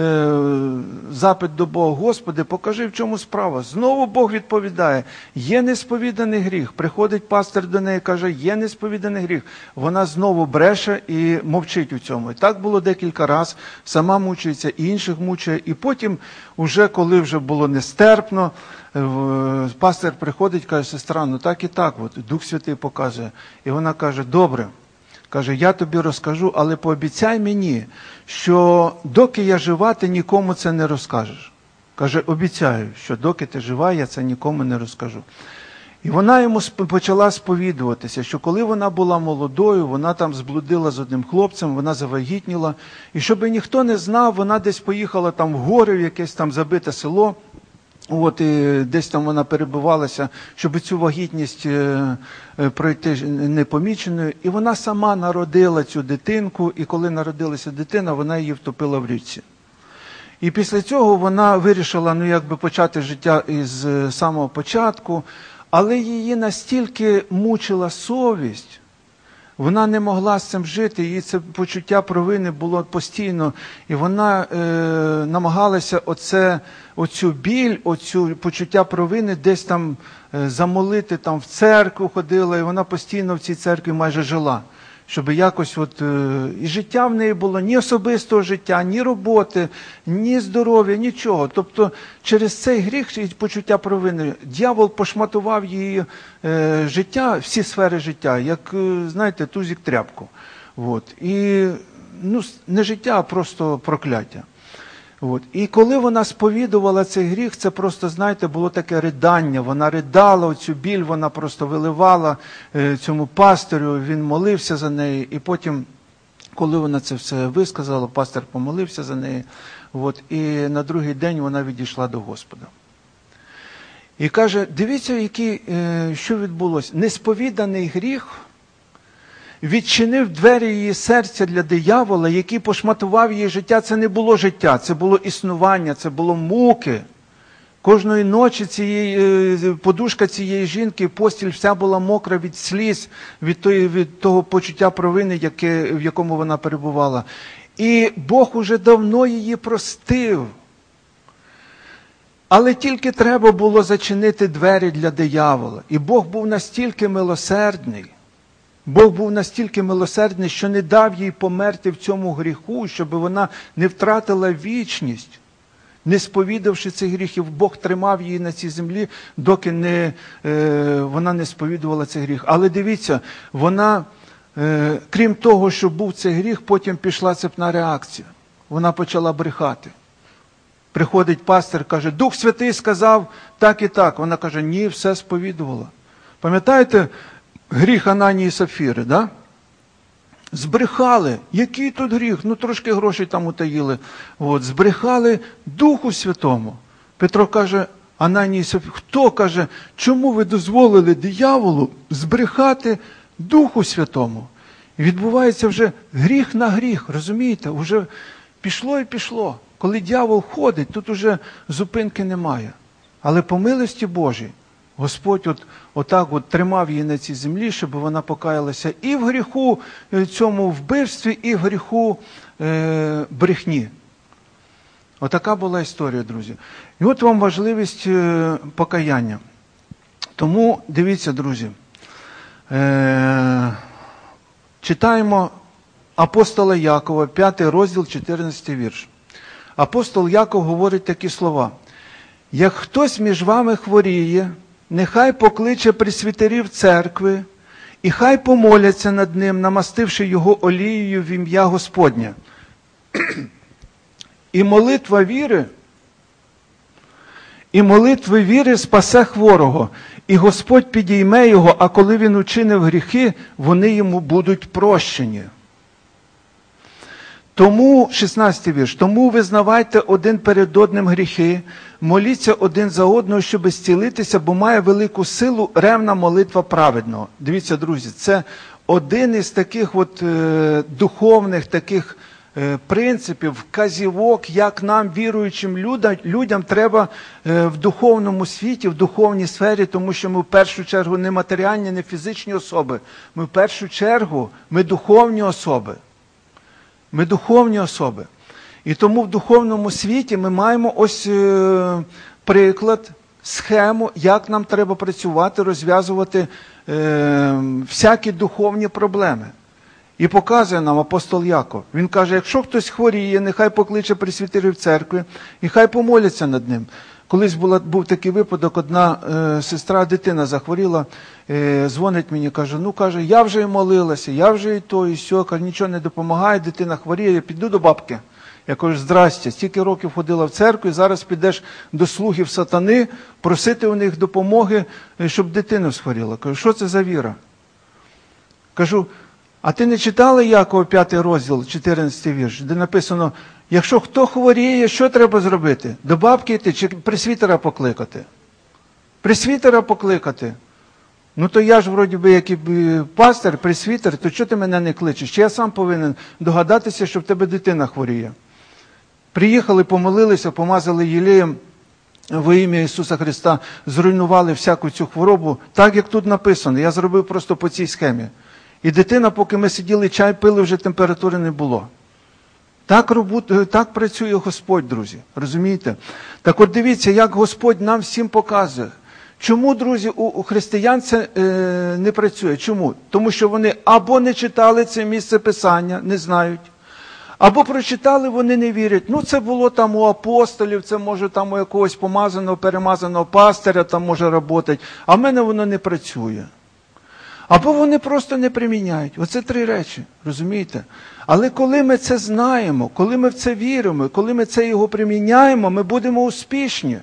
запит до Бога: Господи, покажи, в чому справа. Знову Бог відповідає: є несповіданий гріх. Приходить пастир до неї, каже: є несповіданий гріх. Вона знову бреше і мовчить у цьому. І так було декілька разів. Сама мучається, і інших мучає. І потім, коли вже було нестерпно, пастир приходить, каже: сестра, ну так і так, Дух Святий показує. І вона каже: добре, каже, я тобі розкажу, але пообіцяй мені, що доки я жива, ти нікому це не розкажеш. Каже: обіцяю, що доки ти жива, я це нікому не розкажу. І вона йому почала сповідуватися, що коли вона була молодою, вона там зблудила з одним хлопцем, вона завагітніла. І щоб ніхто не знав, вона десь поїхала там в гори, в якесь там забите село. І десь там вона перебувалася, щоб цю вагітність пройти непоміченою. І вона сама народила цю дитинку, і коли народилася дитина, вона її втопила в річці. І після цього вона вирішила, почати життя із самого початку, але її настільки мучила совість, вона не могла з цим жити, її це почуття провини було постійно, і вона намагалася оцю біль, оцю почуття провини десь там замолити, там в церкву ходила, і вона постійно в цій церкві майже жила. Щоб якось і життя в неї було, ні особистого життя, ні роботи, ні здоров'я, нічого. Тобто через цей гріх і почуття провини дьявол пошматував її життя, всі сфери життя, як, знаєте, тузик тряпку. І не життя, а просто прокляття. І коли вона сповідувала цей гріх, це просто, знаєте, було таке ридання. Вона ридала, оцю біль вона просто виливала цьому пастирю, він молився за неї. І потім, коли вона це все висказала, пастир помолився за неї. І на другий день вона відійшла до Господа. І каже: дивіться, що відбулося. Несповіданий гріх відчинив двері її серця для диявола, який пошматував її життя. Це не було життя, це було існування, це було муки. Кожної ночі подушка цієї жінки, постіль вся була мокра від сліз, від того почуття провини, в якому вона перебувала. І Бог уже давно її простив. Але тільки треба було зачинити двері для диявола. І Бог був настільки милосердний, що не дав їй померти в цьому гріху, щоб вона не втратила вічність, не сповідавши цих гріхів. Бог тримав її на цій землі, доки вона не сповідувала цей гріх. Але дивіться, вона, крім того, що був цей гріх, потім пішла цепна реакція. Вона почала брехати. Приходить пастир, каже: Дух Святий сказав так і так. Вона каже: ні, все сповідувала. Пам'ятаєте гріх Ананії і Сапфіри, да? Збрехали. Який тут гріх? Трошки грошей там утаїли. Збрехали Духу Святому. Петро каже: Ананії і Сапфіри, хто каже, чому ви дозволили дияволу збрехати Духу Святому? І відбувається вже гріх на гріх, розумієте? Уже пішло і пішло. Коли диявол ходить, тут уже зупинки немає. Але по милості Божій Господь отак тримав її на цій землі, щоб вона покаялася і в гріху цьому вбивстві, і в гріху брехні. Отака була історія, друзі. І вам важливість покаяння. Тому, дивіться, друзі, читаємо апостола Якова, 5 розділ, 14 вірш. Апостол Яков говорить такі слова: «Як хтось між вами хворіє, нехай покличе пресвітерів церкви, і хай помоляться над ним, намастивши його олією в ім'я Господнє. І молитви віри спасе хворого, і Господь підійме його, а коли він учинив гріхи, вони йому будуть прощені». Тому, 16 вірш, «Тому визнавайте один перед одним гріхи, моліться один за одного, щоб зцілитися, бо має велику силу ревна молитва праведного». Дивіться, друзі, це один із таких духовних таких принципів, вказівок, як нам, віруючим людям, треба в духовному світі, в духовній сфері, тому що ми в першу чергу не матеріальні, не фізичні особи. Ми в першу чергу, ми духовні особи. Ми духовні особи. І тому в духовному світі ми маємо ось приклад, схему, як нам треба працювати, розв'язувати всякі духовні проблеми. І показує нам апостол Яков. Він каже, якщо хтось хворіє, нехай покличе пресвітерів церкви і хай помоляться над ним. Колись був такий випадок, одна сестра, дитина захворіла, дзвонить мені, каже, я вже і молилася, я вже і то, і сьо, каже, нічого не допомагає, дитина хворіє, я піду до бабки. Я кажу, здрасте, стільки років ходила в церкву, і зараз підеш до слугів сатани, просити у них допомоги, щоб дитина схворіла. Кажу, що це за віра? Кажу, а ти не читала Якова 5 розділ, 14 вірш, де написано, якщо хто хворіє, що треба зробити? До бабки йти чи пресвітера покликати? Пресвітера покликати. Ну то я ж вроді би, як і пастир, пресвітер, то чого ти мене не кличеш? Чи я сам повинен догадатися, що в тебе дитина хворіє? Приїхали, помолилися, помазали єлеєм во ім'я Ісуса Христа, зруйнували всяку цю хворобу, так як тут написано. Я зробив просто по цій схемі. І дитина, поки ми сиділи, чай пили, вже температури не було. Так працює Господь, друзі. Розумієте? Так от дивіться, як Господь нам всім показує. Чому, друзі, у християн це не працює? Чому? Тому що вони або не читали це місце Писання, не знають, або прочитали, вони не вірять. Ну, це було там у апостолів, це може там у якогось помазаного, перемазаного пастиря там може працювати, а в мене воно не працює. Або вони просто не приміняють. Оце 3 речі, розумієте? Але коли ми це знаємо, коли ми в це віримо, коли ми це його приміняємо, ми будемо успішні.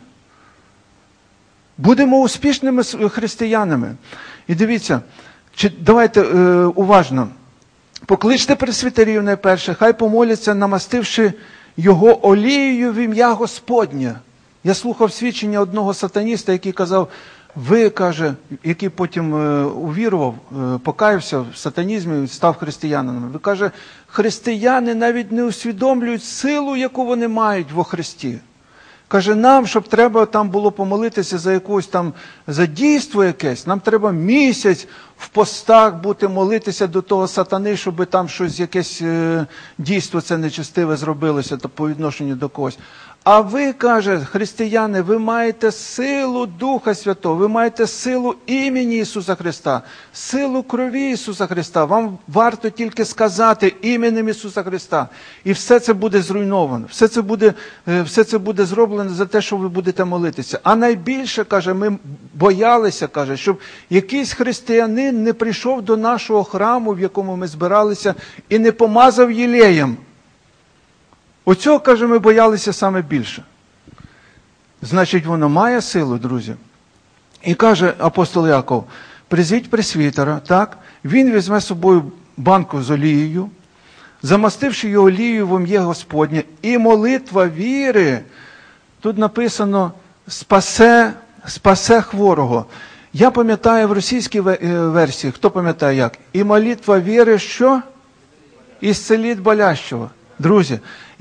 Будемо успішними християнами. І дивіться, давайте уважно. Покличте пресвітерів найперше, хай помоляться, намастивши його олією в ім'я Господнє. Я слухав свідчення одного сатаніста, який казав, ви, каже, який потім увірував, покаявся в сатанізмі, став християнином. Ви, каже, християни навіть не усвідомлюють силу, яку вони мають во Христі. Каже, нам, щоб треба там було помолитися за якусь там, за дійство якесь, нам треба місяць в постах бути, молитися до того сатани, щоб там щось, якесь дійство це нечестиве зробилося по відношенню до когось. А ви, каже, християни, ви маєте силу Духа Святого, ви маєте силу імені Ісуса Христа, силу крові Ісуса Христа. Вам варто тільки сказати іменем Ісуса Христа. І все це буде зруйновано, все це буде зроблено за те, що ви будете молитися. А найбільше, каже, ми боялися, каже, щоб якийсь християнин не прийшов до нашого храму, в якому ми збиралися, і не помазав єлеєм. Оцього, каже, ми боялися саме більше. Значить, воно має силу, друзі. І каже апостол Яков, призвіть пресвітера, так? Він візьме з собою банку з олією, замастивши його олією в ім'я Господнє, і молитва віри, тут написано, спасе хворого. Я пам'ятаю в російській версії, хто пам'ятає як? І молитва віри, що? Ісцелить болящого. Друзі,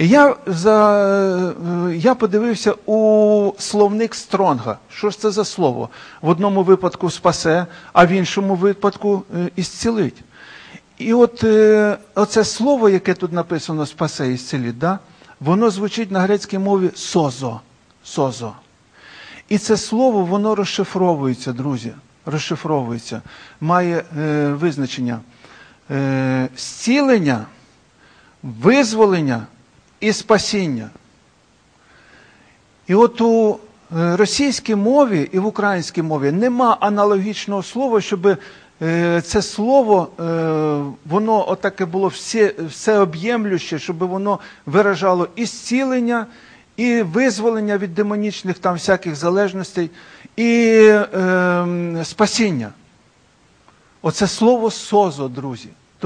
я подивився у словник Стронга. Що ж це за слово? В одному випадку спасе, а в іншому випадку ісцілить. І от оце слово, яке тут написано спасе, ісцілить, да? Воно звучить на грецькій мові созо. Созо. І це слово, воно розшифровується, друзі. Розшифровується. Має визначення. Зцілення, визволення і спасіння. І от у російській мові і в українській мові нема аналогічного слова, щоб це слово, воно отаке було всеоб'ємлюще, щоб воно виражало і зцілення, і визволення від демонічних там всяких залежностей, і спасіння. Оце слово «созо», друзі.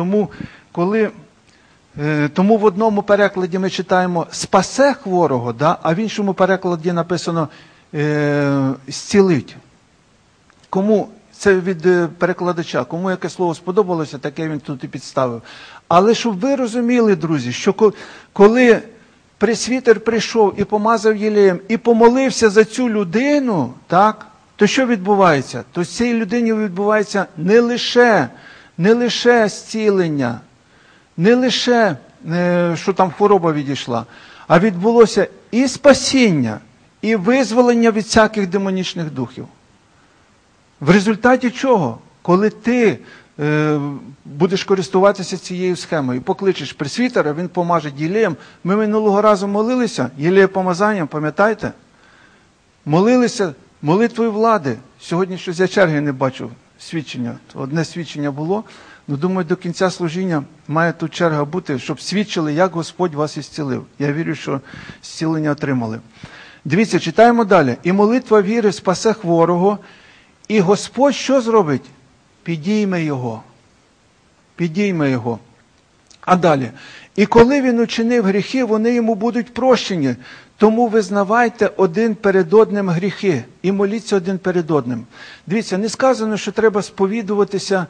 Тому в одному перекладі ми читаємо «спасе хворого», да? А в іншому перекладі написано «зцілить». Кому Це від перекладача. Кому яке слово сподобалося, таке він тут і підставив. Але щоб ви розуміли, друзі, що коли пресвітер прийшов і помазав єлеєм, і помолився за цю людину, так, то що відбувається? То з цієї людині відбувається не лише зцілення, не лише, що там хвороба відійшла, а відбулося і спасіння, і визволення від всяких демонічних духів. В результаті чого? Коли ти будеш користуватися цією схемою, покличеш пресвітера, він помаже єлеєм. Ми минулого разу молилися, єлеєпомазанням, пам'ятаєте? Молилися молитвою влади. Сьогодні щось я черги не бачу свідчення. Одне свідчення було. Ну, думаю, до кінця служіння має тут черга бути, щоб свідчили, як Господь вас ісцілив. Я вірю, що зцілення отримали. Дивіться, читаємо далі. І молитва віри спасе хворого, і Господь що зробить? Підійме його. Підійме його. А далі. І коли він учинив гріхи, вони йому будуть прощені. Тому визнавайте один перед одним гріхи і моліться один перед одним. Дивіться, не сказано, що треба сповідуватися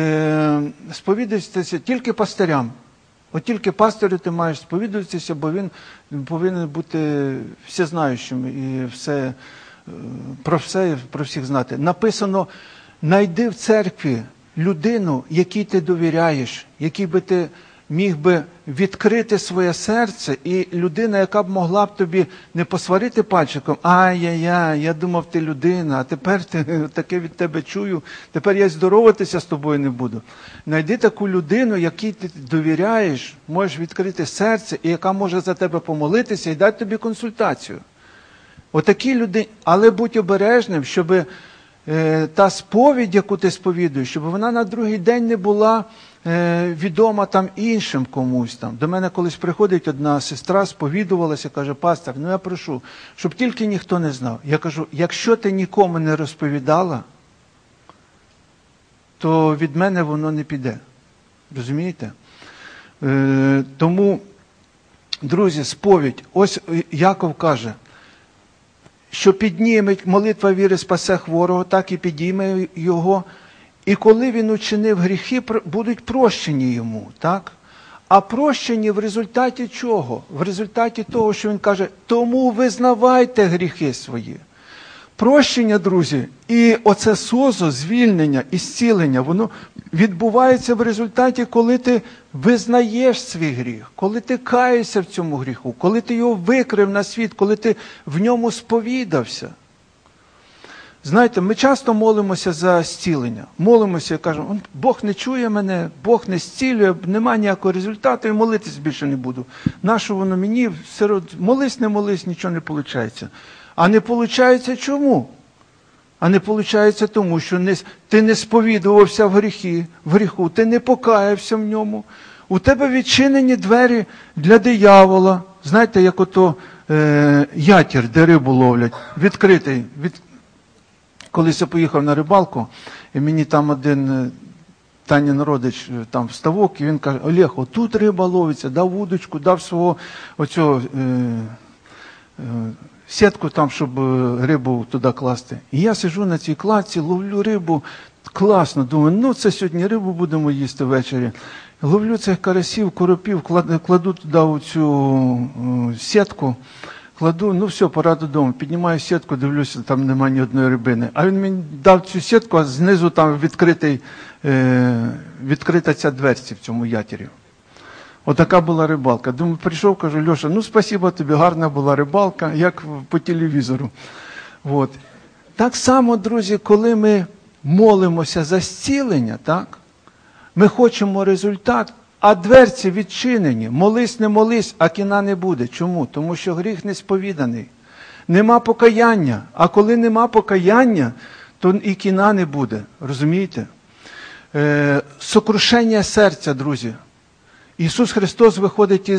тільки пастирям. От тільки пастирю ти маєш сповідуватися, бо він повинен бути всезнаючим і все про всіх знати. Написано, найди в церкві людину, якій ти довіряєш, якій би ти міг би відкрити своє серце, і людина, яка б могла б тобі не посварити пальчиком, ай-яй-яй, я думав, ти людина, а тепер таке від тебе чую, тепер я здороватися з тобою не буду. Найди таку людину, якій ти довіряєш, можеш відкрити серце, і яка може за тебе помолитися і дати тобі консультацію. Отакі люди, але будь обережним, щоб та сповідь, яку ти сповідуєш, щоб вона на другий день не була відома там іншим комусь там. До мене колись приходить одна сестра, сповідувалася, каже, пастор, ну я прошу, щоб тільки ніхто не знав. Я кажу, якщо ти нікому не розповідала, то від мене воно не піде. Розумієте? Тому, друзі, сповідь. Ось Яков каже, що підніме, молитва віри спасе хворого, так і підійме його. І коли він учинив гріхи, будуть прощені йому, так? А прощені в результаті чого? В результаті того, що він каже, тому визнавайте гріхи свої. Прощення, друзі, і оце созо, звільнення і зцілення, воно відбувається в результаті, коли ти визнаєш свій гріх, коли ти каєшся в цьому гріху, коли ти його викрив на світ, коли ти в ньому сповідався. Знаєте, ми часто молимося за зцілення. Молимося і кажемо, Бог не чує мене, Бог не зцілює, немає ніякого результату і молитись більше не буду. Нащо воно мені? Молись, не молись, нічого не виходить. А не виходить чому? А не виходить тому, що ти не сповідувався в гріху, ти не покаявся в ньому. У тебе відчинені двері для диявола. Знаєте, як ото ятір, де рибу ловлять, відкритий. Колись я поїхав на рибалку, і мені там один Танін родич там в ставок, і він каже, Олег, отут риба ловиться, дав вудочку, дав свого оцього сітку там, щоб рибу туди класти. І я сиджу на цій кладці, ловлю рибу, класно, думаю, ну це сьогодні рибу будемо їсти ввечері. Ловлю цих карасів, коропів, кладу туди оцю сітку, кладу, ну все, пора додому. Піднімаю сітку, дивлюся, там немає ні одної рибини. А він мені дав цю сітку, а знизу там відкрита ця дверця в цьому ятері. Отака була рибалка. Думаю, прийшов, кажу, Льоша, ну спасибо тобі, гарна була рибалка, як по телевізору. От. Так само, друзі, коли ми молимося за зцілення, так? Ми хочемо результат, а дверці відчинені. Молись, не молись, а кіна не буде. Чому? Тому що гріх не сповіданий. Нема покаяння. А коли нема покаяння, то і кіна не буде. Розумієте? Сокрушення серця, друзі. Ісус Христос виходить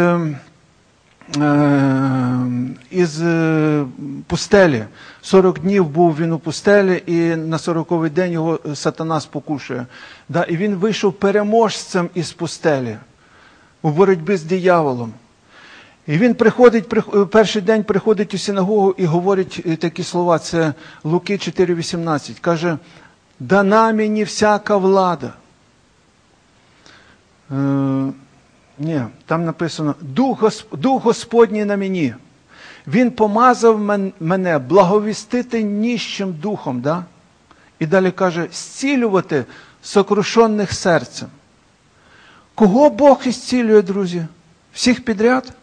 із пустелі. 40 днів був він у пустелі, і на 40-й день його сатана спокушує. І він вийшов переможцем із пустелі у боротьбі з дияволом. І він перший день приходить у синагогу і говорить такі слова, це Луки 4:18. Каже, дана мені всяка влада. Ні, там написано, Дух Господній на мені. Він помазав мене благовістити ніщим духом. Да? І далі каже, зцілювати сокрушених серцем. Кого Бог ісцілює, друзі? Всіх підряд?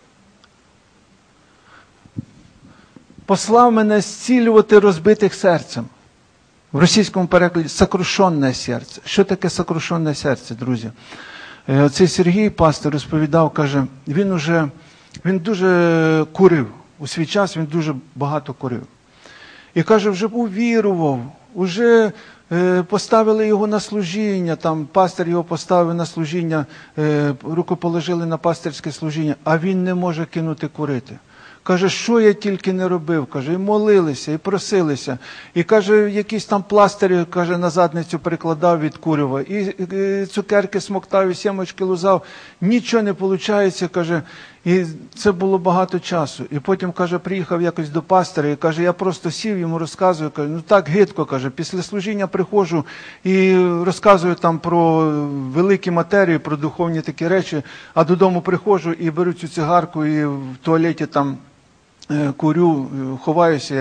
Послав мене зцілювати розбитих серцем. В російському перекладі сокрушенне серце. Що таке сокрушенне серце, друзі? Цей Сергій, пастор, розповідав, каже, він дуже курив. У свій час він дуже багато курив. І каже, вже увірував, вже поставили його на служіння, там пастор його поставив на служіння, руку положили на пастирське служіння, а він не може кинути курити. Каже, що я тільки не робив, каже, і молилися, і просилися. І каже, якісь там пластирі, каже, на задницю перекладав від курива. І цукерки смоктав, і сімочки лузав. Нічого не виходить, каже. І це було багато часу. І потім, каже, приїхав якось до пастора, і каже, я просто сів, йому розказую, каже, ну так гидко, каже, після служіння приходжу і розказую там про великі матерії, про духовні такі речі, а додому приходжу і беру цю цигарку, і в туалеті там курю, ховаюся,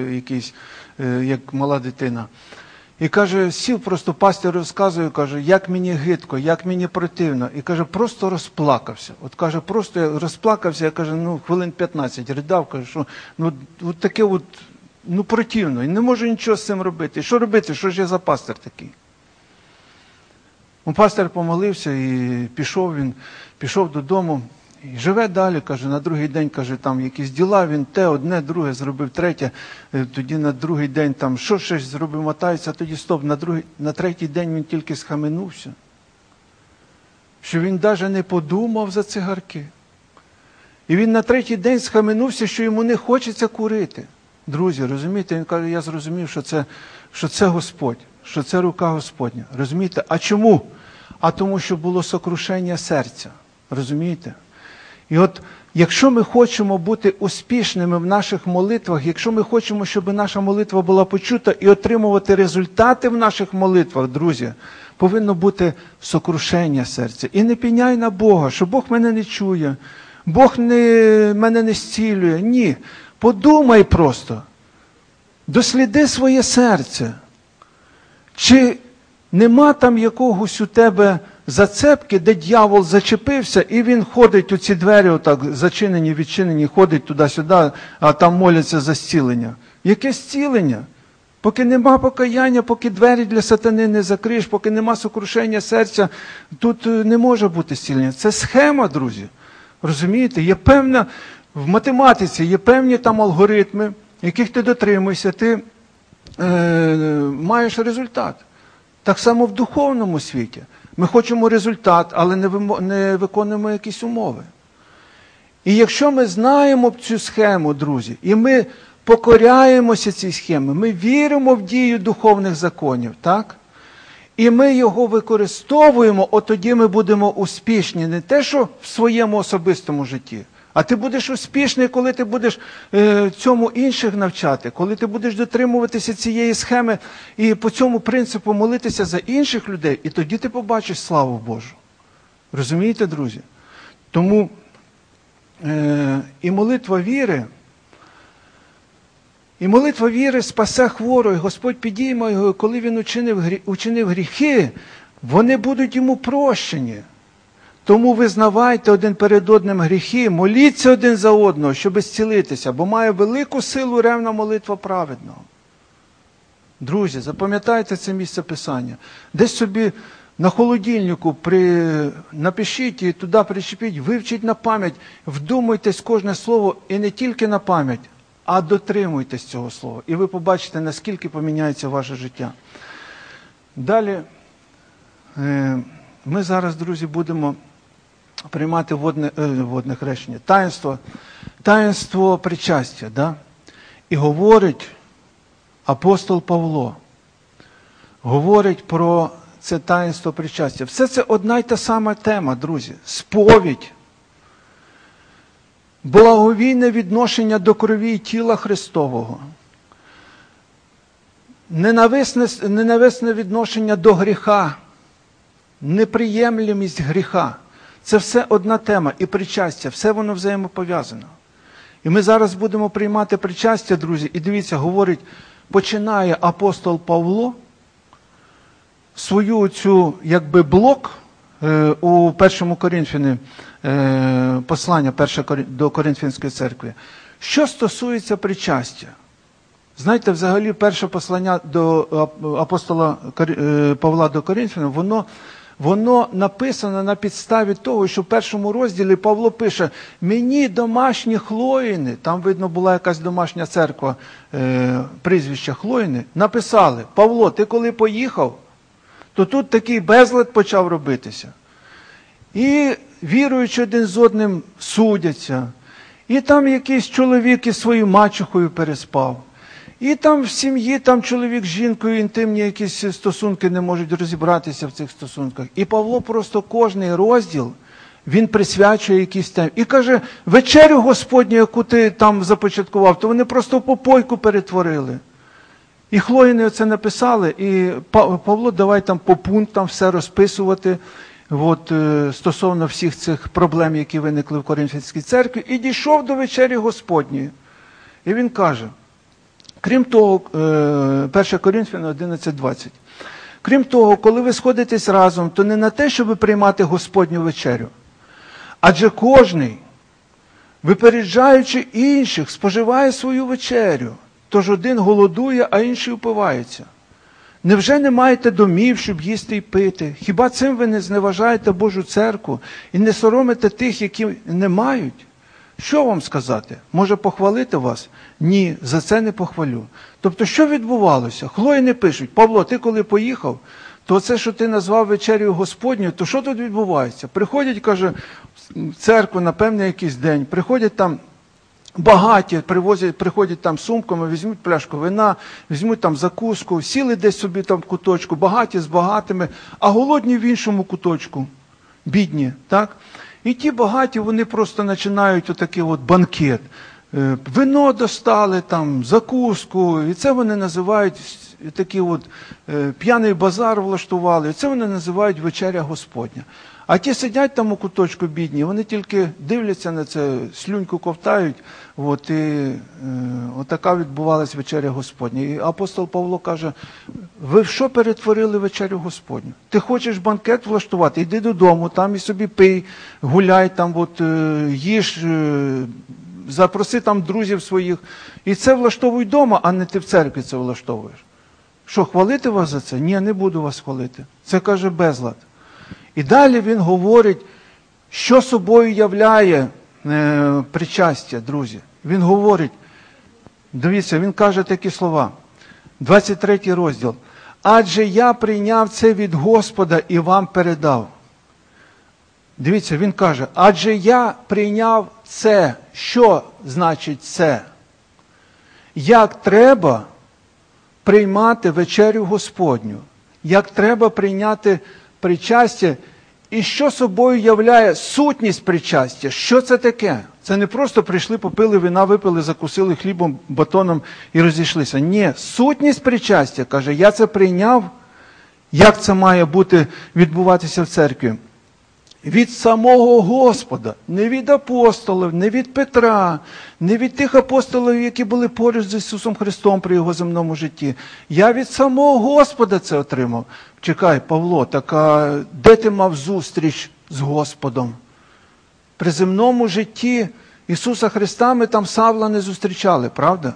як мала дитина. І каже, сів просто пастор розказує, каже, як мені гидко, як мені противно. І каже, просто розплакався. От каже, просто я розплакався, я каже, хвилин 15 ридав, каже, що от таке от, противно. І не можу нічого з цим робити. І що робити? Що ж я за пастор такий? Пастор помолився і пішов додому. І живе далі, каже, на другий день, каже, там якісь діла, він одне, друге зробив, третє, тоді на другий день там щось зробив, мотається, а тоді стоп, на третій день він тільки схаменувся. Що він навіть не подумав за цигарки. І він на третій день схаменувся, що йому не хочеться курити. Друзі, розумієте, він каже, я зрозумів, що це Господь, що це рука Господня. Розумієте? А чому? А тому, що було сокрушення серця. Розумієте? І от, якщо ми хочемо бути успішними в наших молитвах, якщо ми хочемо, щоб наша молитва була почута і отримувати результати в наших молитвах, друзі, повинно бути сокрушення серця. І не пеняй на Бога, що Бог мене не чує, Бог мене не зцілює. Ні. Подумай просто. Досліди своє серце. Чи нема там якогось у тебе зацепки, де дьявол зачепився, і він ходить у ці двері, отак зачинені, відчинені, ходить туди-сюди, а там моляться за зцілення. Яке зцілення? Поки нема покаяння, поки двері для сатани не закриєш, поки нема сокрушення серця, тут не може бути зцілення. Це схема, друзі. Розумієте? Є певна, в математиці є певні там алгоритми, яких ти дотримуєшся, ти маєш результат. Так само в духовному світі. Ми хочемо результат, але не виконуємо якісь умови. І якщо ми знаємо цю схему, друзі, і ми покоряємося цій схемі, ми віримо в дію духовних законів, так? І ми його використовуємо, от тоді ми будемо успішні. Не те, що в своєму особистому житті, а ти будеш успішний, коли ти будеш цьому інших навчати, коли ти будеш дотримуватися цієї схеми і по цьому принципу молитися за інших людей, і тоді ти побачиш славу Божу. Розумієте, друзі? Тому і молитва віри спасе хворого, і Господь підійме його, і коли він учинив гріхи, вони будуть йому прощені. Тому визнавайте один перед одним гріхи, моліться один за одного, щоб зцілитися, бо має велику силу ревна молитва праведного. Друзі, запам'ятайте це місце Писання. Десь собі на холодильнику напишіть і туди причепіть, вивчіть на пам'ять, вдумайтесь кожне слово і не тільки на пам'ять, а дотримуйтесь цього слова. І ви побачите, наскільки поміняється ваше життя. Далі ми зараз, друзі, будемо приймати водне хрещення. Таїнство причастя. Да? І говорить апостол Павло, говорить про це таїнство причастя. Все це одна й та сама тема, друзі. Сповідь. Благовійне відношення до крові і тіла Христового. ненависне відношення до гріха, неприємлемість гріха. Це все одна тема. І причастя, все воно взаємопов'язано. І ми зараз будемо приймати причастя, друзі. І дивіться, говорить, починає апостол Павло свою цю, якби, блок у 1 Коринфянам, послання до Коринфянської церкви. Що стосується причастя? Знаєте, взагалі, перше послання до апостола Павла до Коринфянам, воно написано на підставі того, що в першому розділі Павло пише: «Мені домашні хлоїни», там, видно, була якась домашня церква, прізвища хлоїни, написали: «Павло, ти коли поїхав, то тут такий безлад почав робитися. І віруючи один з одним судяться, і там якийсь чоловік із своєю мачухою переспав, і там в сім'ї там чоловік з жінкою інтимні якісь стосунки не можуть розібратися в цих стосунках». І Павло просто кожний розділ, він присвячує якісь темі. І каже: вечерю Господню, яку ти там започаткував, то вони просто в попойку перетворили. І хлоїни оце написали, і Павло давай там по пунктам все розписувати, стосовно всіх цих проблем, які виникли в Коринфянській церкві, і дійшов до вечері Господньої. І він каже, крім того, 1 Коринфянам 11:20, крім того, коли ви сходитесь разом, то не на те, щоб приймати Господню вечерю, адже кожний, випереджаючи інших, споживає свою вечерю. Тож один голодує, а інший упивається. Невже не маєте домів, щоб їсти і пити? Хіба цим ви не зневажаєте Божу церкву і не соромите тих, які не мають? Що вам сказати? Може похвалити вас? Ні, за це не похвалю. Тобто, що відбувалося? Хлоїни пишуть: «Павло, ти коли поїхав, то це, що ти назвав вечерю Господню, то що тут відбувається?» Приходять, каже, в церкву на певний якийсь день, приходять там багаті, приходять там сумками, візьмуть пляшку вина, візьмуть там закуску, сіли десь собі там в куточку, багаті з багатими, а голодні в іншому куточку, бідні, так? І ті багаті, вони просто починають отакий банкет. Вино достали, там, закуску, і це вони називають, такий п'яний базар влаштували, і це вони називають вечеря Господня. А ті сидять там у куточку бідні, вони тільки дивляться на це, слюньку ковтають, і отака відбувалась вечеря Господня. І апостол Павло каже: ви в що перетворили вечерю Господню? Ти хочеш банкет влаштувати? Йди додому, там і собі пий, гуляй, там, їж, запроси там друзів своїх. І це влаштовуй вдома, а не ти в церкві це влаштовуєш. Що, хвалити вас за це? Ні, не буду вас хвалити. Це, каже, безлад. І далі він говорить, що собою являє причастя, друзі. Він говорить, дивіться, він каже такі слова, 23 розділ. «Адже я прийняв це від Господа і вам передав». Дивіться, він каже, «Адже я прийняв це». Що значить це? Як треба приймати вечерю Господню? Як треба прийняти причастя, і що собою являє сутність причастя? Що це таке? Це не просто прийшли, попили вина, випили, закусили хлібом, батоном і розійшлися. Ні, сутність причастя, каже, я це прийняв, як це має відбуватися в церкві. Від самого Господа, не від апостолів, не від Петра, не від тих апостолів, які були поруч з Ісусом Христом при Його земному житті. Я від самого Господа це отримав. Чекай, Павло, так а де ти мав зустріч з Господом? При земному житті Ісуса Христа ми там Савла не зустрічали, правда?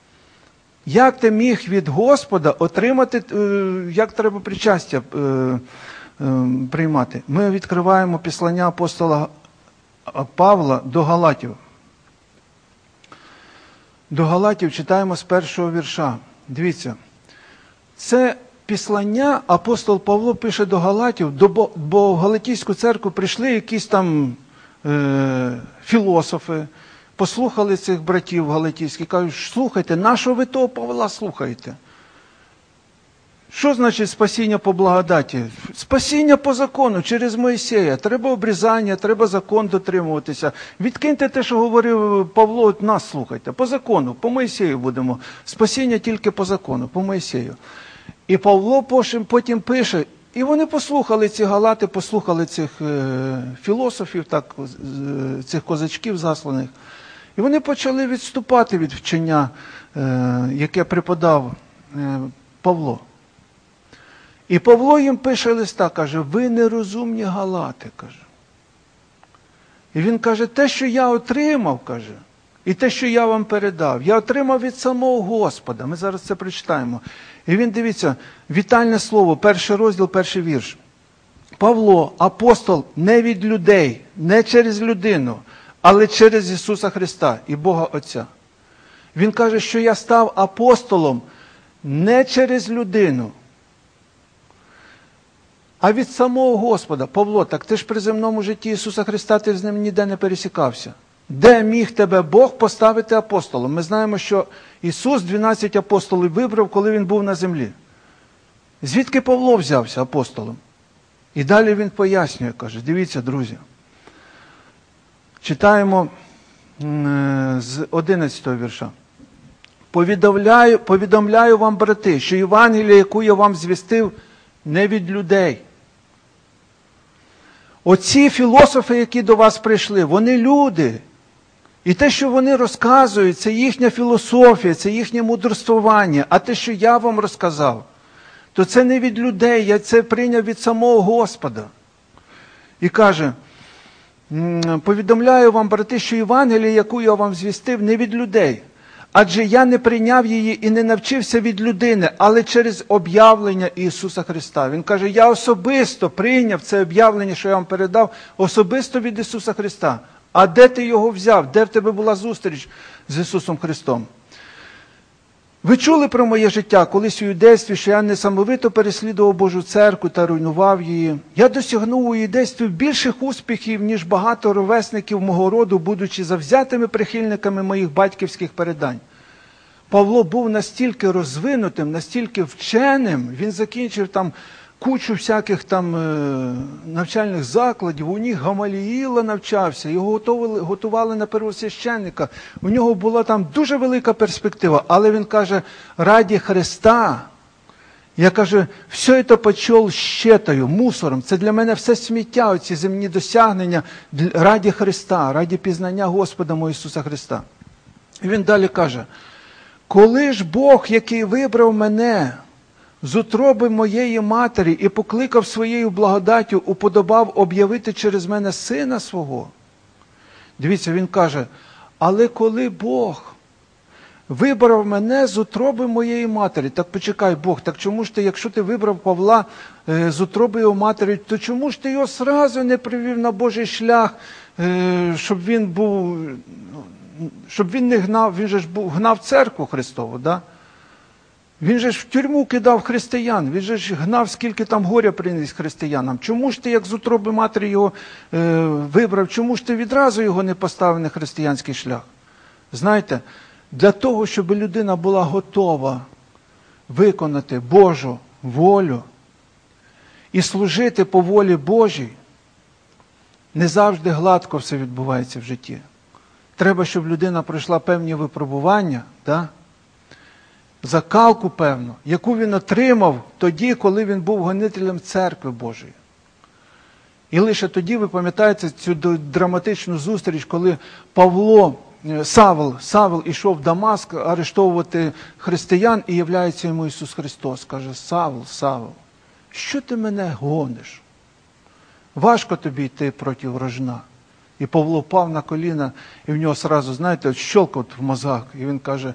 Як ти міг від Господа отримати, як треба причастя приймати? Ми відкриваємо післання апостола Павла до Галатів. До Галатів читаємо з 1-го вірша. Дивіться, це післання апостол Павло пише до Галатів, бо в Галатійську церкву прийшли якісь там філософи, послухали цих братів галатійських, кажуть, слухайте, нашого ви того Павла слухаєте? Що значить спасіння по благодаті? Спасіння по закону, через Моїсея. Треба обрізання, треба закон дотримуватися. Відкиньте те, що говорив Павло, нас слухайте. По закону, по Моїсею будемо. Спасіння тільки по закону, по Моїсею. І Павло потім пише, і вони послухали ці галати, послухали цих філософів, так, цих козачків засланих. І вони почали відступати від вчення, яке преподав Павло. І Павло їм пише листа, каже, ви нерозумні галати, каже. І він каже, те, що я отримав, каже, і те, що я вам передав, я отримав від самого Господа. Ми зараз це прочитаємо. І він, дивіться, вітальне слово, 1 розділ, 1 вірш. Павло, апостол, не від людей, не через людину, але через Ісуса Христа і Бога Отця. Він каже, що я став апостолом не через людину, а від самого Господа. Павло, так ти ж при земному житті Ісуса Христа, ти з ним ніде не пересікався. Де міг тебе Бог поставити апостолом? Ми знаємо, що Ісус 12 апостолів вибрав, коли Він був на землі. Звідки Павло взявся апостолом? І далі він пояснює, каже, дивіться, друзі. Читаємо з 11 вірша. Повідомляю вам, брати, що Євангелія, яку я вам звістив, не від людей. Оці філософи, які до вас прийшли, вони люди. І те, що вони розказують, це їхня філософія, це їхнє мудрствування. А те, що я вам розказав, то це не від людей, я це прийняв від самого Господа. І каже, повідомляю вам, брати, що Євангелія, яку я вам звістив, не від людей. Адже я не прийняв її і не навчився від людини, але через об'явлення Ісуса Христа. Він каже, я особисто прийняв це об'явлення, що я вам передав, особисто від Ісуса Христа. А де ти його взяв? Де в тебе була зустріч з Ісусом Христом? Ви чули про моє життя колись у юдействі, що я несамовито переслідував Божу церкву та руйнував її. Я досягнув у юдействі більших успіхів, ніж багато ровесників мого роду, будучи завзятими прихильниками моїх батьківських передань. Павло був настільки розвинутим, настільки вченим, він закінчив там кучу всяких там навчальних закладів, у них Гамаліїла навчався, його готували на первосвященника, у нього була там дуже велика перспектива, але він каже, раді Христа, я каже, все це почав щетою, мусором, це для мене все сміття, оці земні досягнення, раді Христа, раді пізнання Господа мого Ісуса Христа. І він далі каже, коли ж Бог, який вибрав мене з утроби моєї матері і покликав своєю благодаттю, уподобав об'явити через мене Сина свого. Дивіться, він каже, але коли Бог вибрав мене з утроби моєї матері, так почекай, Бог, так чому ж ти, якщо ти вибрав Павла з утроби його матері, то чому ж ти його сразу не привів на Божий шлях, щоб він не гнав, він же ж гнав церкву Христову, да? Він же ж в тюрму кидав християн, він же ж гнав, скільки там горя приніс християнам. Чому ж ти, як з утроби матері його вибрав, чому ж ти відразу його не поставив на християнський шлях? Знаєте, для того, щоб людина була готова виконати Божу волю і служити по волі Божій, не завжди гладко все відбувається в житті. Треба, щоб людина пройшла певні випробування, да? Закалку певну, яку він отримав тоді, коли він був гонителем церкви Божої. І лише тоді, ви пам'ятаєте цю драматичну зустріч, коли Савл ішов в Дамаск арештовувати християн, і являється йому Ісус Христос. Каже, Савл, що ти мене гониш? Важко тобі йти проти вражина. І Павло впав на коліна, і в нього сразу, знаєте, щелкот в мозгах. І він каже,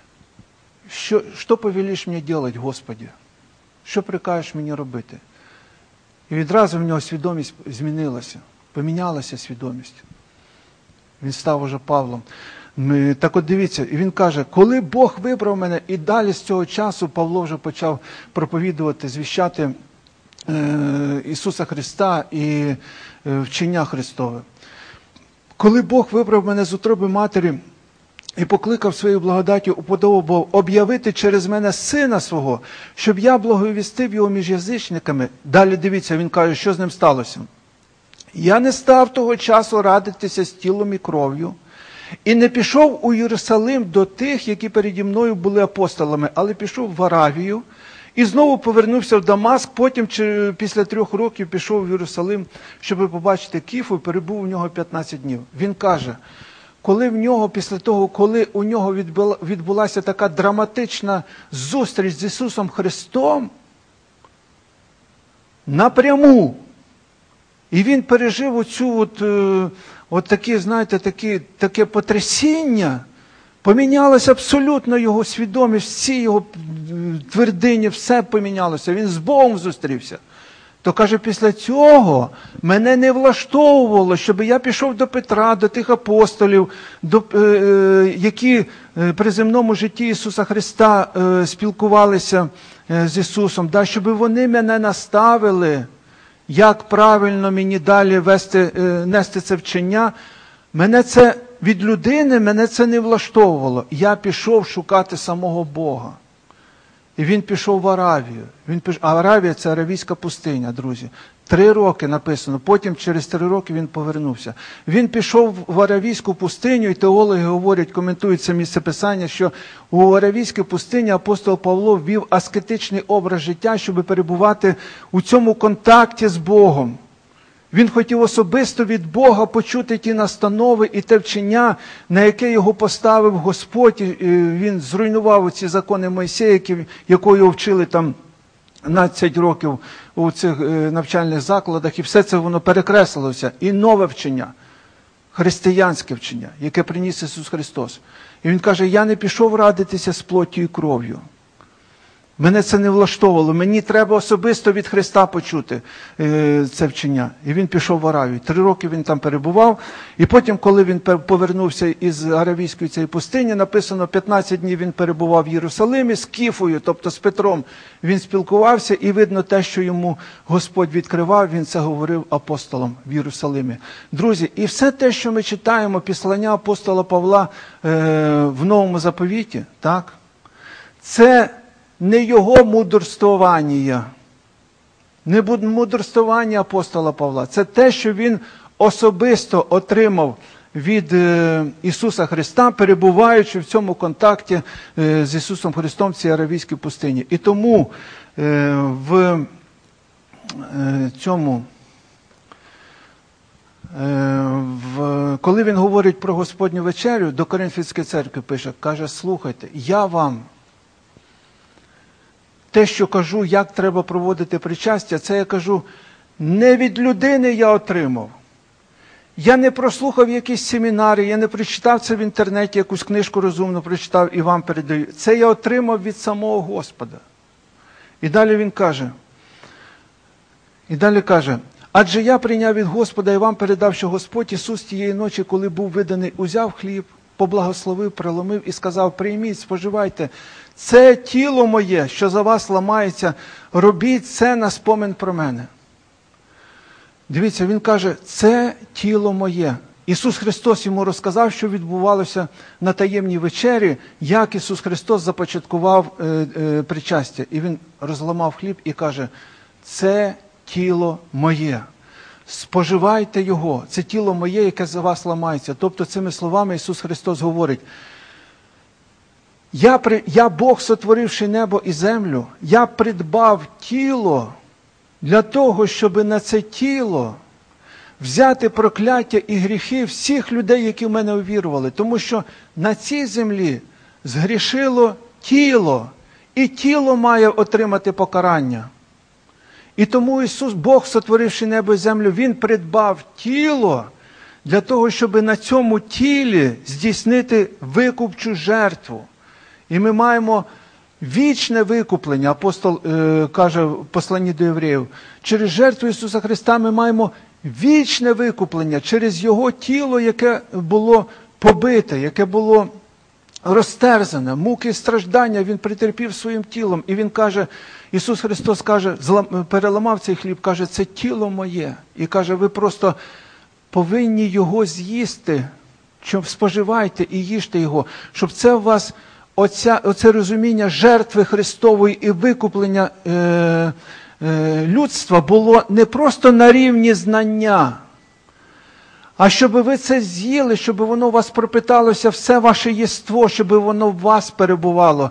що повелиш мені робити, Господи? Що прикажеш мені робити? І відразу в нього свідомість змінилася, помінялася свідомість. Він став уже Павлом. Так от дивіться, і він каже, коли Бог вибрав мене, і далі з цього часу Павло вже почав проповідувати, звіщати Ісуса Христа і вчення Христове. Коли Бог вибрав мене з утроби матері і покликав своєю благодаттю уподобав об'явити через мене Сина Свого, щоб я благовістив його між язичниками. Далі дивіться, він каже, що з ним сталося. Я не став того часу радитися з тілом і кров'ю, і не пішов у Єрусалим до тих, які переді мною були апостолами, але пішов в Аравію, і знову повернувся в Дамаск, потім після 3 років пішов в Єрусалим, щоб побачити Кіфу, і перебув у нього 15 днів. Він каже, коли в нього, після того, коли у нього відбулася така драматична зустріч з Ісусом Христом, напряму, і він пережив оцю таке, знаєте, таке потрясіння, помінялася абсолютно його свідомість, всі його твердині, все помінялося. Він з Богом зустрівся. То каже, після цього мене не влаштовувало, щоб я пішов до Петра, до тих апостолів, які при земному житті Ісуса Христа спілкувалися з Ісусом, щоб вони мене наставили, як правильно мені далі нести це вчення. Від людини мене це не влаштовувало. Я пішов шукати самого Бога. І він пішов в Аравію. Аравія – це Аравійська пустиня, друзі. 3 роки написано, потім через 3 роки він повернувся. Він пішов в Аравійську пустиню, і теологи говорять, коментують це місце Писання, що у Аравійській пустині апостол Павло ввів аскетичний образ життя, щоб перебувати у цьому контакті з Богом. Він хотів особисто від Бога почути ті настанови і те вчення, на яке його поставив Господь. Він зруйнував ці закони Мойсея, якого його вчили там 12 років у цих навчальних закладах, і все це воно перекреслилося. І нове вчення, християнське вчення, яке приніс Ісус Христос. І він каже, я не пішов радитися з плоттю і кров'ю. Мене це не влаштовувало. Мені треба особисто від Христа почути це вчення. І він пішов в Аравію. 3 роки він там перебував. І потім, коли він повернувся із Аравійської цієї пустині, написано, 15 днів він перебував в Єрусалимі з Кіфою, тобто з Петром. Він спілкувався, і видно те, що йому Господь відкривав, він це говорив апостолам в Єрусалимі. Друзі, і все те, що ми читаємо, післання апостола Павла в Новому Заповіті, так, це не його мудрствування, не мудрствування апостола Павла. Це те, що він особисто отримав від Ісуса Христа, перебуваючи в цьому контакті з Ісусом Христом в цій Аравійській пустині. І тому коли він говорить про Господню вечерю, до Коринфянської церкви пише, каже, слухайте, я вам те, що кажу, як треба проводити причастя, це я кажу, не від людини я отримав. Я не прослухав якісь семінари, я не прочитав це в інтернеті, якусь книжку розумну прочитав і вам передаю. Це я отримав від самого Господа. І далі він каже, адже я прийняв від Господа і вам передав, що Господь Ісус тієї ночі, коли був виданий, узяв хліб, поблагословив, преломив і сказав, прийміть, споживайте, це тіло моє, що за вас ламається, робіть це на спомин про мене. Дивіться, він каже, це тіло моє. Ісус Христос йому розказав, що відбувалося на таємній вечері, як Ісус Христос започаткував причастя. І він розламав хліб і каже, це тіло моє. Споживайте його, це тіло моє, яке за вас ламається. Тобто цими словами Ісус Христос говорить, я Бог, сотворивши небо і землю, я придбав тіло для того, щоб на це тіло взяти прокляття і гріхи всіх людей, які в мене увірували. Тому що на цій землі згрішило тіло, і тіло має отримати покарання. І тому Ісус, Бог, сотворивши небо і землю, Він придбав тіло для того, щоб на цьому тілі здійснити викупчу жертву. І ми маємо вічне викуплення, апостол каже в посланні до євреїв. Через жертву Ісуса Христа ми маємо вічне викуплення, через Його тіло, яке було побите, яке було розтерзане, муки і страждання Він претерпів своїм тілом. І Він каже, Ісус Христос каже, переламав цей хліб, каже, це тіло моє. І каже, ви просто повинні його з'їсти. що споживайте і їжте його, щоб це у вас, оце розуміння жертви Христової і викуплення людства було не просто на рівні знання, а щоб ви це з'їли, щоб воно у вас пропиталося, все ваше єство, щоб воно в вас перебувало.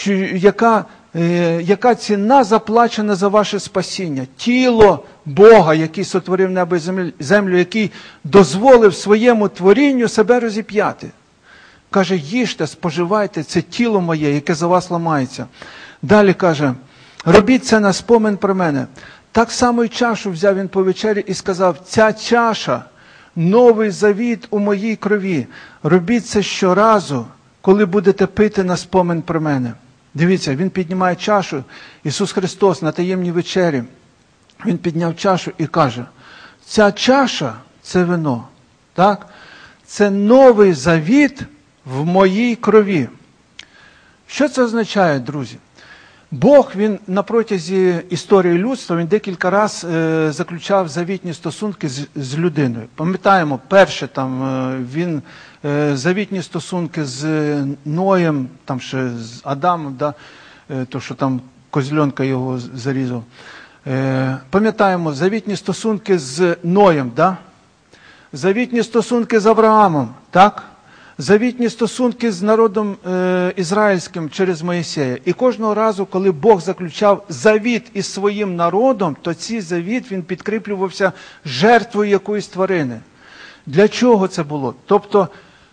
Яка ціна заплачена за ваше спасіння? Тіло Бога, який сотворив небо і землю, який дозволив своєму творінню себе розіп'яти. Каже, їжте, споживайте, це тіло моє, яке за вас ламається. Далі каже, робіть це на спомин про мене. Так само й чашу взяв він по вечері і сказав, ця чаша – новий завіт у моїй крові. Робіть це щоразу, коли будете пити на спомин про мене. Дивіться, він піднімає чашу, Ісус Христос на таємній вечері. Він підняв чашу і каже, ця чаша – це вино. Так? Це новий завіт в моїй крові. Що це означає, друзі? Бог, він на протязі історії людства, він декілька разів заключав завітні стосунки з людиною. Пам'ятаємо, перше, він завітні стосунки з Ноєм, там ще з Адамом, да, то, що там козльонка його зарізав. Пам'ятаємо, завітні стосунки з Ноєм, да? Завітні стосунки з Авраамом, так? Завітні стосунки з народом ізраїльським через Моїсея. І кожного разу, коли Бог заключав завіт із своїм народом, то цей завіт, він підкріплювався жертвою якоїсь тварини. Для чого це було? Тобто,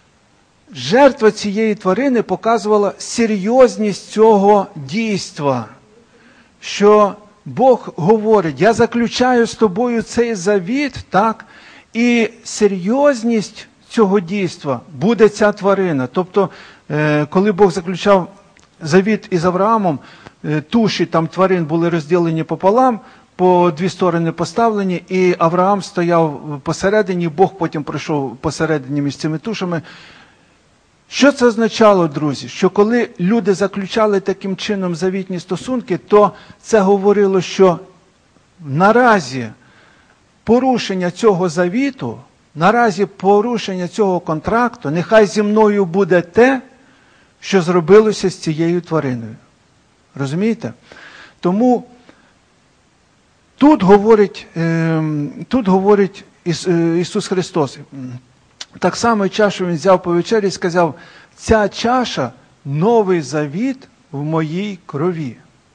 жертва цієї тварини показувала серйозність цього дійства, що Бог говорить, я заключаю з тобою цей завіт, так, і серйозність цього дійства буде ця тварина. Тобто, коли Бог заключав завіт із Авраамом, туші там тварин були розділені пополам, по дві сторони поставлені, і Авраам стояв посередині, Бог потім пройшов посередині між цими тушами. Що це означало, друзі? Що коли люди заключали таким чином завітні стосунки, то це говорило, що наразі порушення цього завіту, наразі порушення цього контракту, нехай зі мною буде те, що зробилося з цією твариною. Розумієте? Тому тут говорить Ісус Христос. Так само чашу він взяв по вечері і сказав, ця чаша – новий завіт в моїй крові.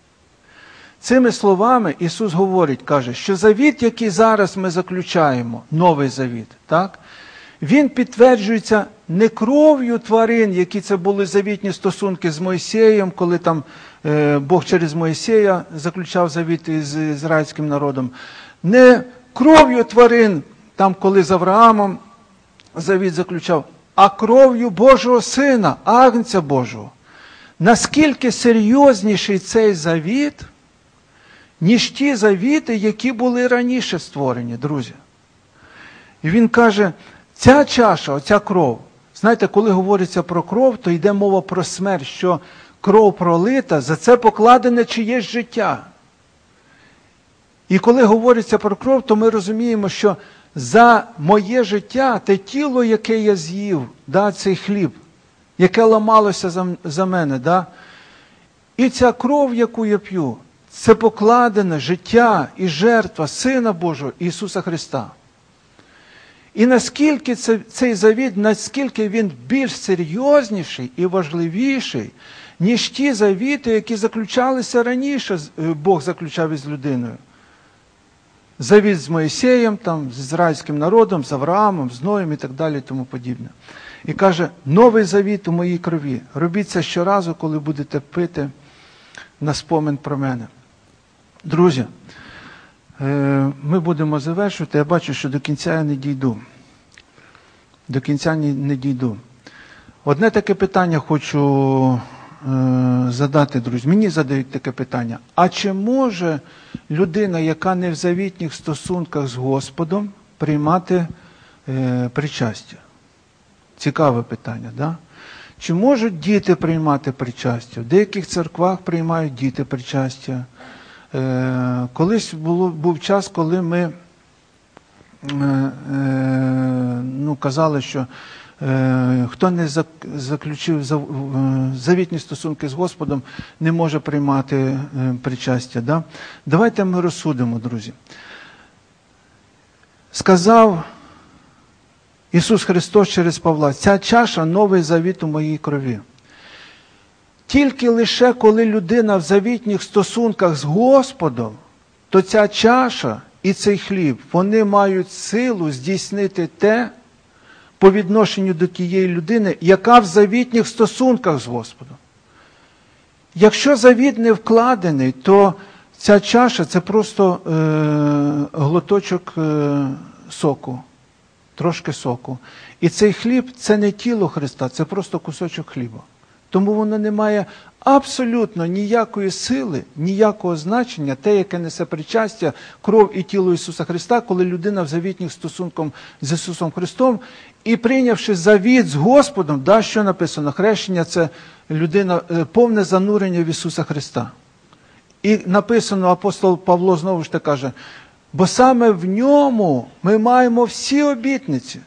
Цими словами Ісус говорить, каже, що завіт, який зараз ми заключаємо, новий завіт, так? Він підтверджується не кров'ю тварин, які це були завітні стосунки з Мойсеєм, коли там Бог через Мойсея заключав завіт із ізраїльським народом, не кров'ю тварин, там коли з Авраамом завіт заключав, а кров'ю Божого Сина, Агнця Божого. Наскільки серйозніший цей завіт, ніж ті завіти, які були раніше створені, друзі. І він каже, ця чаша, оця кров, знаєте, коли говориться про кров, то йде мова про смерть, що кров пролита, за це покладене чиєсь життя. І коли говориться про кров, то ми розуміємо, що за моє життя, те тіло, яке я з'їв, да, цей хліб, яке ламалося за мене, да, і ця кров, яку я п'ю, це покладене життя і жертва Сина Божого Ісуса Христа. І наскільки цей завіт, наскільки він більш серйозніший і важливіший, ніж ті завіти, які заключалися раніше, Бог заключав із людиною. Завіт з Моїсеєм, там, з ізраїльським народом, з Авраамом, з Ноєм і так далі і тому подібне. І каже, новий завіт у моїй крові. Робіть це щоразу, коли будете пити на спомин про мене. Друзі, ми будемо завершувати. Я бачу, що до кінця я не дійду. До кінця не дійду. Одне таке питання хочу задати, друзі. Мені задають таке питання. А чи може людина, яка не в завітніх стосунках з Господом, приймати причастя? Цікаве питання, да? Чи можуть діти приймати причастя? В деяких церквах приймають діти причастя. Колись був час, коли ми казали, що хто не заключив завітні стосунки з Господом, не може приймати причастя. Да? Давайте ми розсудимо, друзі. Сказав Ісус Христос через Павла: «Ця чаша – новий завіт у моїй крові». Тільки лише коли людина в завітніх стосунках з Господом, то ця чаша і цей хліб, вони мають силу здійснити те по відношенню до тієї людини, яка в завітніх стосунках з Господом. Якщо завіт не вкладений, то ця чаша – це просто глоточок соку, трошки соку. І цей хліб – це не тіло Христа, це просто кусочок хліба. Тому воно не має абсолютно ніякої сили, ніякого значення, те, яке несе причастя, кров і тіло Ісуса Христа, коли людина в завітніх стосунках з Ісусом Христом, і прийнявши завіт з Господом, да, що написано? Хрещення – це людина, повне занурення в Ісуса Христа. І написано, апостол Павло знову ж таки каже: бо саме в ньому ми маємо всі обітниці.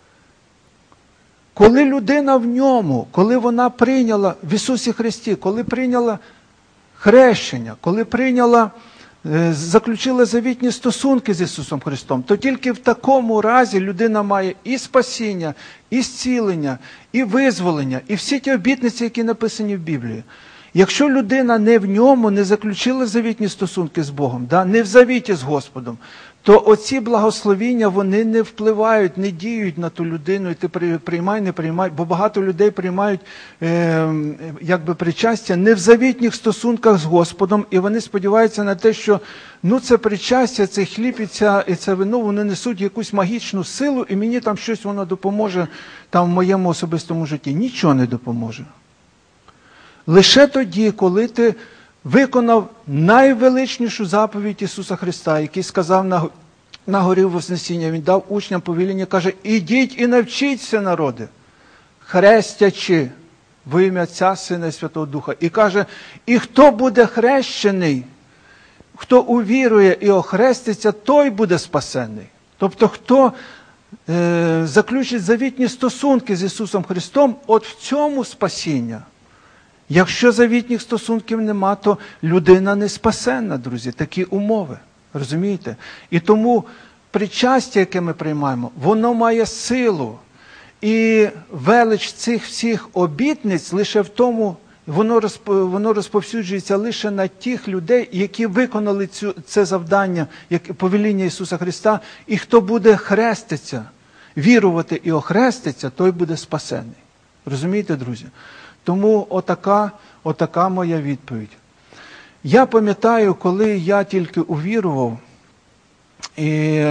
Коли людина в ньому, коли вона прийняла в Ісусі Христі, коли прийняла хрещення, коли заключила завітні стосунки з Ісусом Христом, то тільки в такому разі людина має і спасіння, і зцілення, і визволення, і всі ті обітниці, які написані в Біблії. Якщо людина не в ньому, не заключила завітні стосунки з Богом, да, не в завіті з Господом, то оці благословіння, вони не впливають, не діють на ту людину, і ти приймай, не приймай, бо багато людей приймають причастя не в завітніх стосунках з Господом, і вони сподіваються на те, що це причастя, цей хліб і це вино, вони несуть якусь магічну силу, і мені там щось воно допоможе там в моєму особистому житті. Нічого не допоможе. Лише тоді, коли ти виконав найвеличнішу заповідь Ісуса Христа, який сказав на горі Вознесіння, Він дав учням повеління, каже: «Ідіть і навчіться, народи, хрестячи во ім'я Отця, Сина і Святого Духа». І каже: «І хто буде хрещений, хто увірує і охреститься, той буде спасений». Тобто, хто заключить завітні стосунки з Ісусом Христом, от в цьому спасіння. Якщо завітніх стосунків нема, то людина не спасенна, друзі. Такі умови. Розумієте? І тому причастя, яке ми приймаємо, воно має силу. І велич цих всіх обітниць лише в тому, воно розповсюджується лише на тих людей, які виконали це завдання, повеління Ісуса Христа. І хто буде хреститися, вірувати і охреститься, той буде спасений. Розумієте, друзі? Тому отака моя відповідь. Я пам'ятаю, коли я тільки увірував, і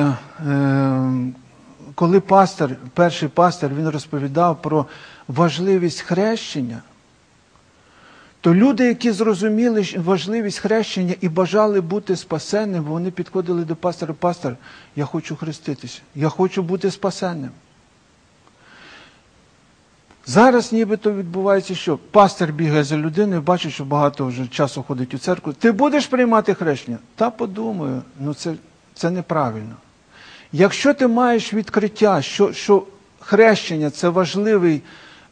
коли перший пастор, він розповідав про важливість хрещення, то люди, які зрозуміли важливість хрещення і бажали бути спасенним, вони підходили до пастора: «Пастор, я хочу хреститися, я хочу бути спасенним». Зараз нібито відбувається що? Пастор бігає за людиною, бачить, що багато вже часу ходить у церкву. «Ти будеш приймати хрещення?» Та подумаю, це неправильно. Якщо ти маєш відкриття, що хрещення – це важливий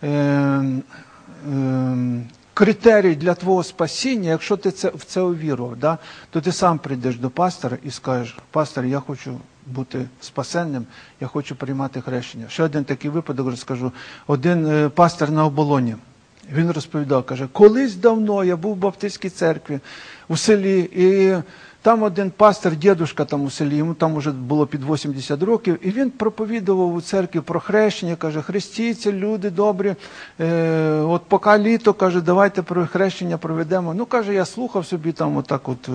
критерій для твого спасіння, якщо ти в це увірував, да, то ти сам прийдеш до пастора і скажеш: «Пастор, я хочу бути спасенним, я хочу приймати хрещення». Ще один такий випадок розкажу. Один пастор на Оболоні, він розповідав, каже: «Колись давно я був в баптистській церкві у селі, і там один пастор, дідушка там у селі, йому там вже було під 80 років, і він проповідував у церкві про хрещення, каже: хрестіться, люди добрі, от поки літо, каже, давайте про хрещення проведемо». Ну, каже, я слухав собі там отак от,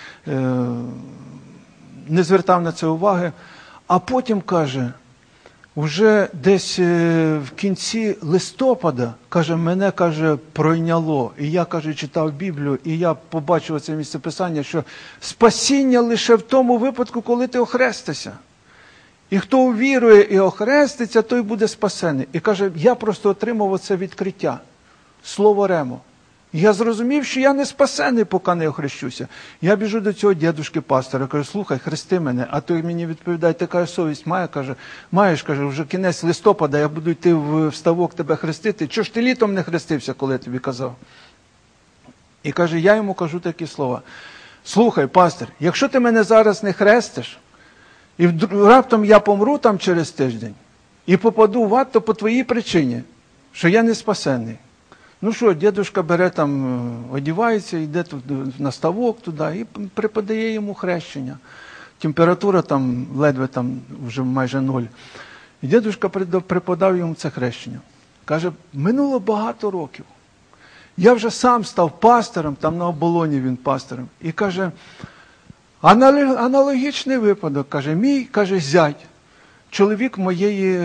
не звертав на це уваги, а потім, каже, вже десь в кінці листопада, каже, мене, каже, пройняло. І я, каже, читав Біблію, і я побачив це місцеписання, що спасіння лише в тому випадку, коли ти охрестишся. І хто увірує і охреститься, той буде спасений. І каже, я просто отримав оце відкриття. Слово Ремо. І я зрозумів, що я не спасений, поки не охрещуся. Я біжу до цього дідушки-пастора, кажу, слухай, хрести мене. А той мені відповідає, ти каже, совість має, каже, маєш, каже, вже кінець листопада, я буду йти в ставок тебе хрестити. Чого ж ти літом не хрестився, коли я тобі казав? І каже, я йому кажу такі слова. Слухай, пастор, якщо ти мене зараз не хрестиш, і раптом я помру там через тиждень, і попаду в ад, то по твоїй причині, що я не спасений. Ну що, дідушка бере там, одівається, йде на ставок туди і преподає йому хрещення. Температура там ледве там вже майже 0. І дідушка преподав йому це хрещення. Каже, минуло багато років. Я вже сам став пастором, там на оболоні він пастором. І каже, аналогічний випадок, каже, мій, каже, зять, чоловік моєї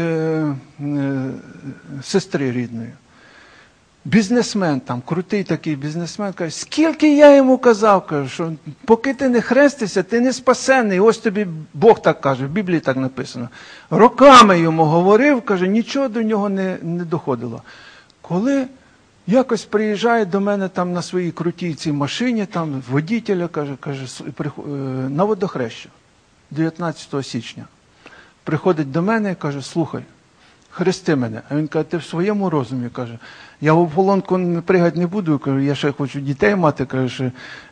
сестри рідної. Бізнесмен, там, крутий такий бізнесмен, каже, скільки я йому казав, каже, що поки ти не хрестишся, ти не спасений. Ось тобі Бог так каже, в Біблії так написано. Роками йому говорив, каже, нічого до нього не доходило. Коли якось приїжджає до мене там на своїй крутій цій машині, там водителя, каже, на водохреща, 19 січня. Приходить до мене і каже, слухай, хрести мене. А він каже, ти в своєму розумі, каже, я в ополонку пригати не буду, каже, я ще хочу дітей мати, каже,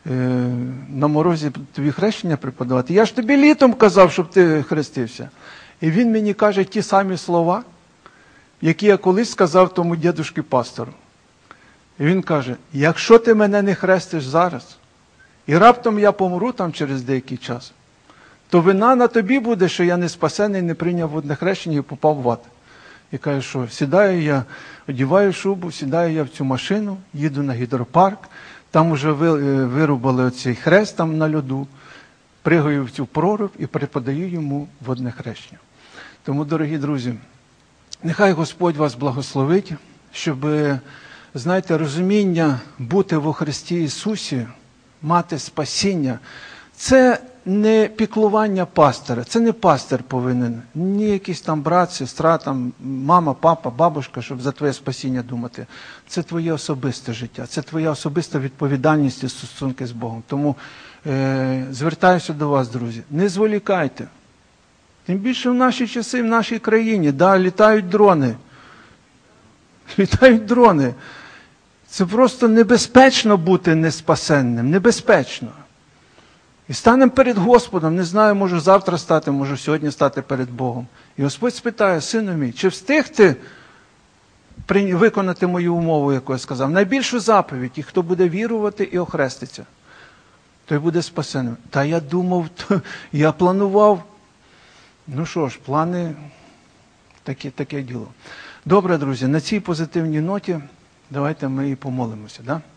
на морозі тобі хрещення преподавати. Я ж тобі літом казав, щоб ти хрестився. І він мені каже ті самі слова, які я колись сказав тому дідушки-пастору. І він каже, якщо ти мене не хрестиш зараз, і раптом я помру там через деякий час, то вина на тобі буде, що я не спасений, не прийняв водне хрещення і попав в ад. І каже, що сідаю я, одіваю шубу, сідаю я в цю машину, їду на гідропарк, там вже вирубали оцей хрест там на льоду, пригаю в цю проруб і преподаю йому водне хрещення. Тому, дорогі друзі, нехай Господь вас благословить, щоб, знаєте, розуміння бути во Христі Ісусі, мати спасіння, це не піклування пастора, це не пастор повинен, ні якийсь там брат, сестра, там, мама, папа, бабушка, щоб за твоє спасіння думати. Це твоє особисте життя, це твоя особиста відповідальність і стосунки з Богом. Тому звертаюся до вас, друзі, не зволікайте. Тим більше в наші часи, в нашій країні, да, літають дрони. Літають дрони. Це просто небезпечно бути неспасенним, небезпечно. І станемо перед Господом, не знаю, можу завтра стати, можу сьогодні стати перед Богом. І Господь спитає, сину мій, чи встиг ти виконати мою умову, яку я сказав? Найбільшу заповідь, і хто буде вірувати і охреститься, той буде спасеним. Та я думав, я планував. Ну що ж, плани, таке діло. Добре, друзі, на цій позитивній ноті давайте ми і помолимося, да?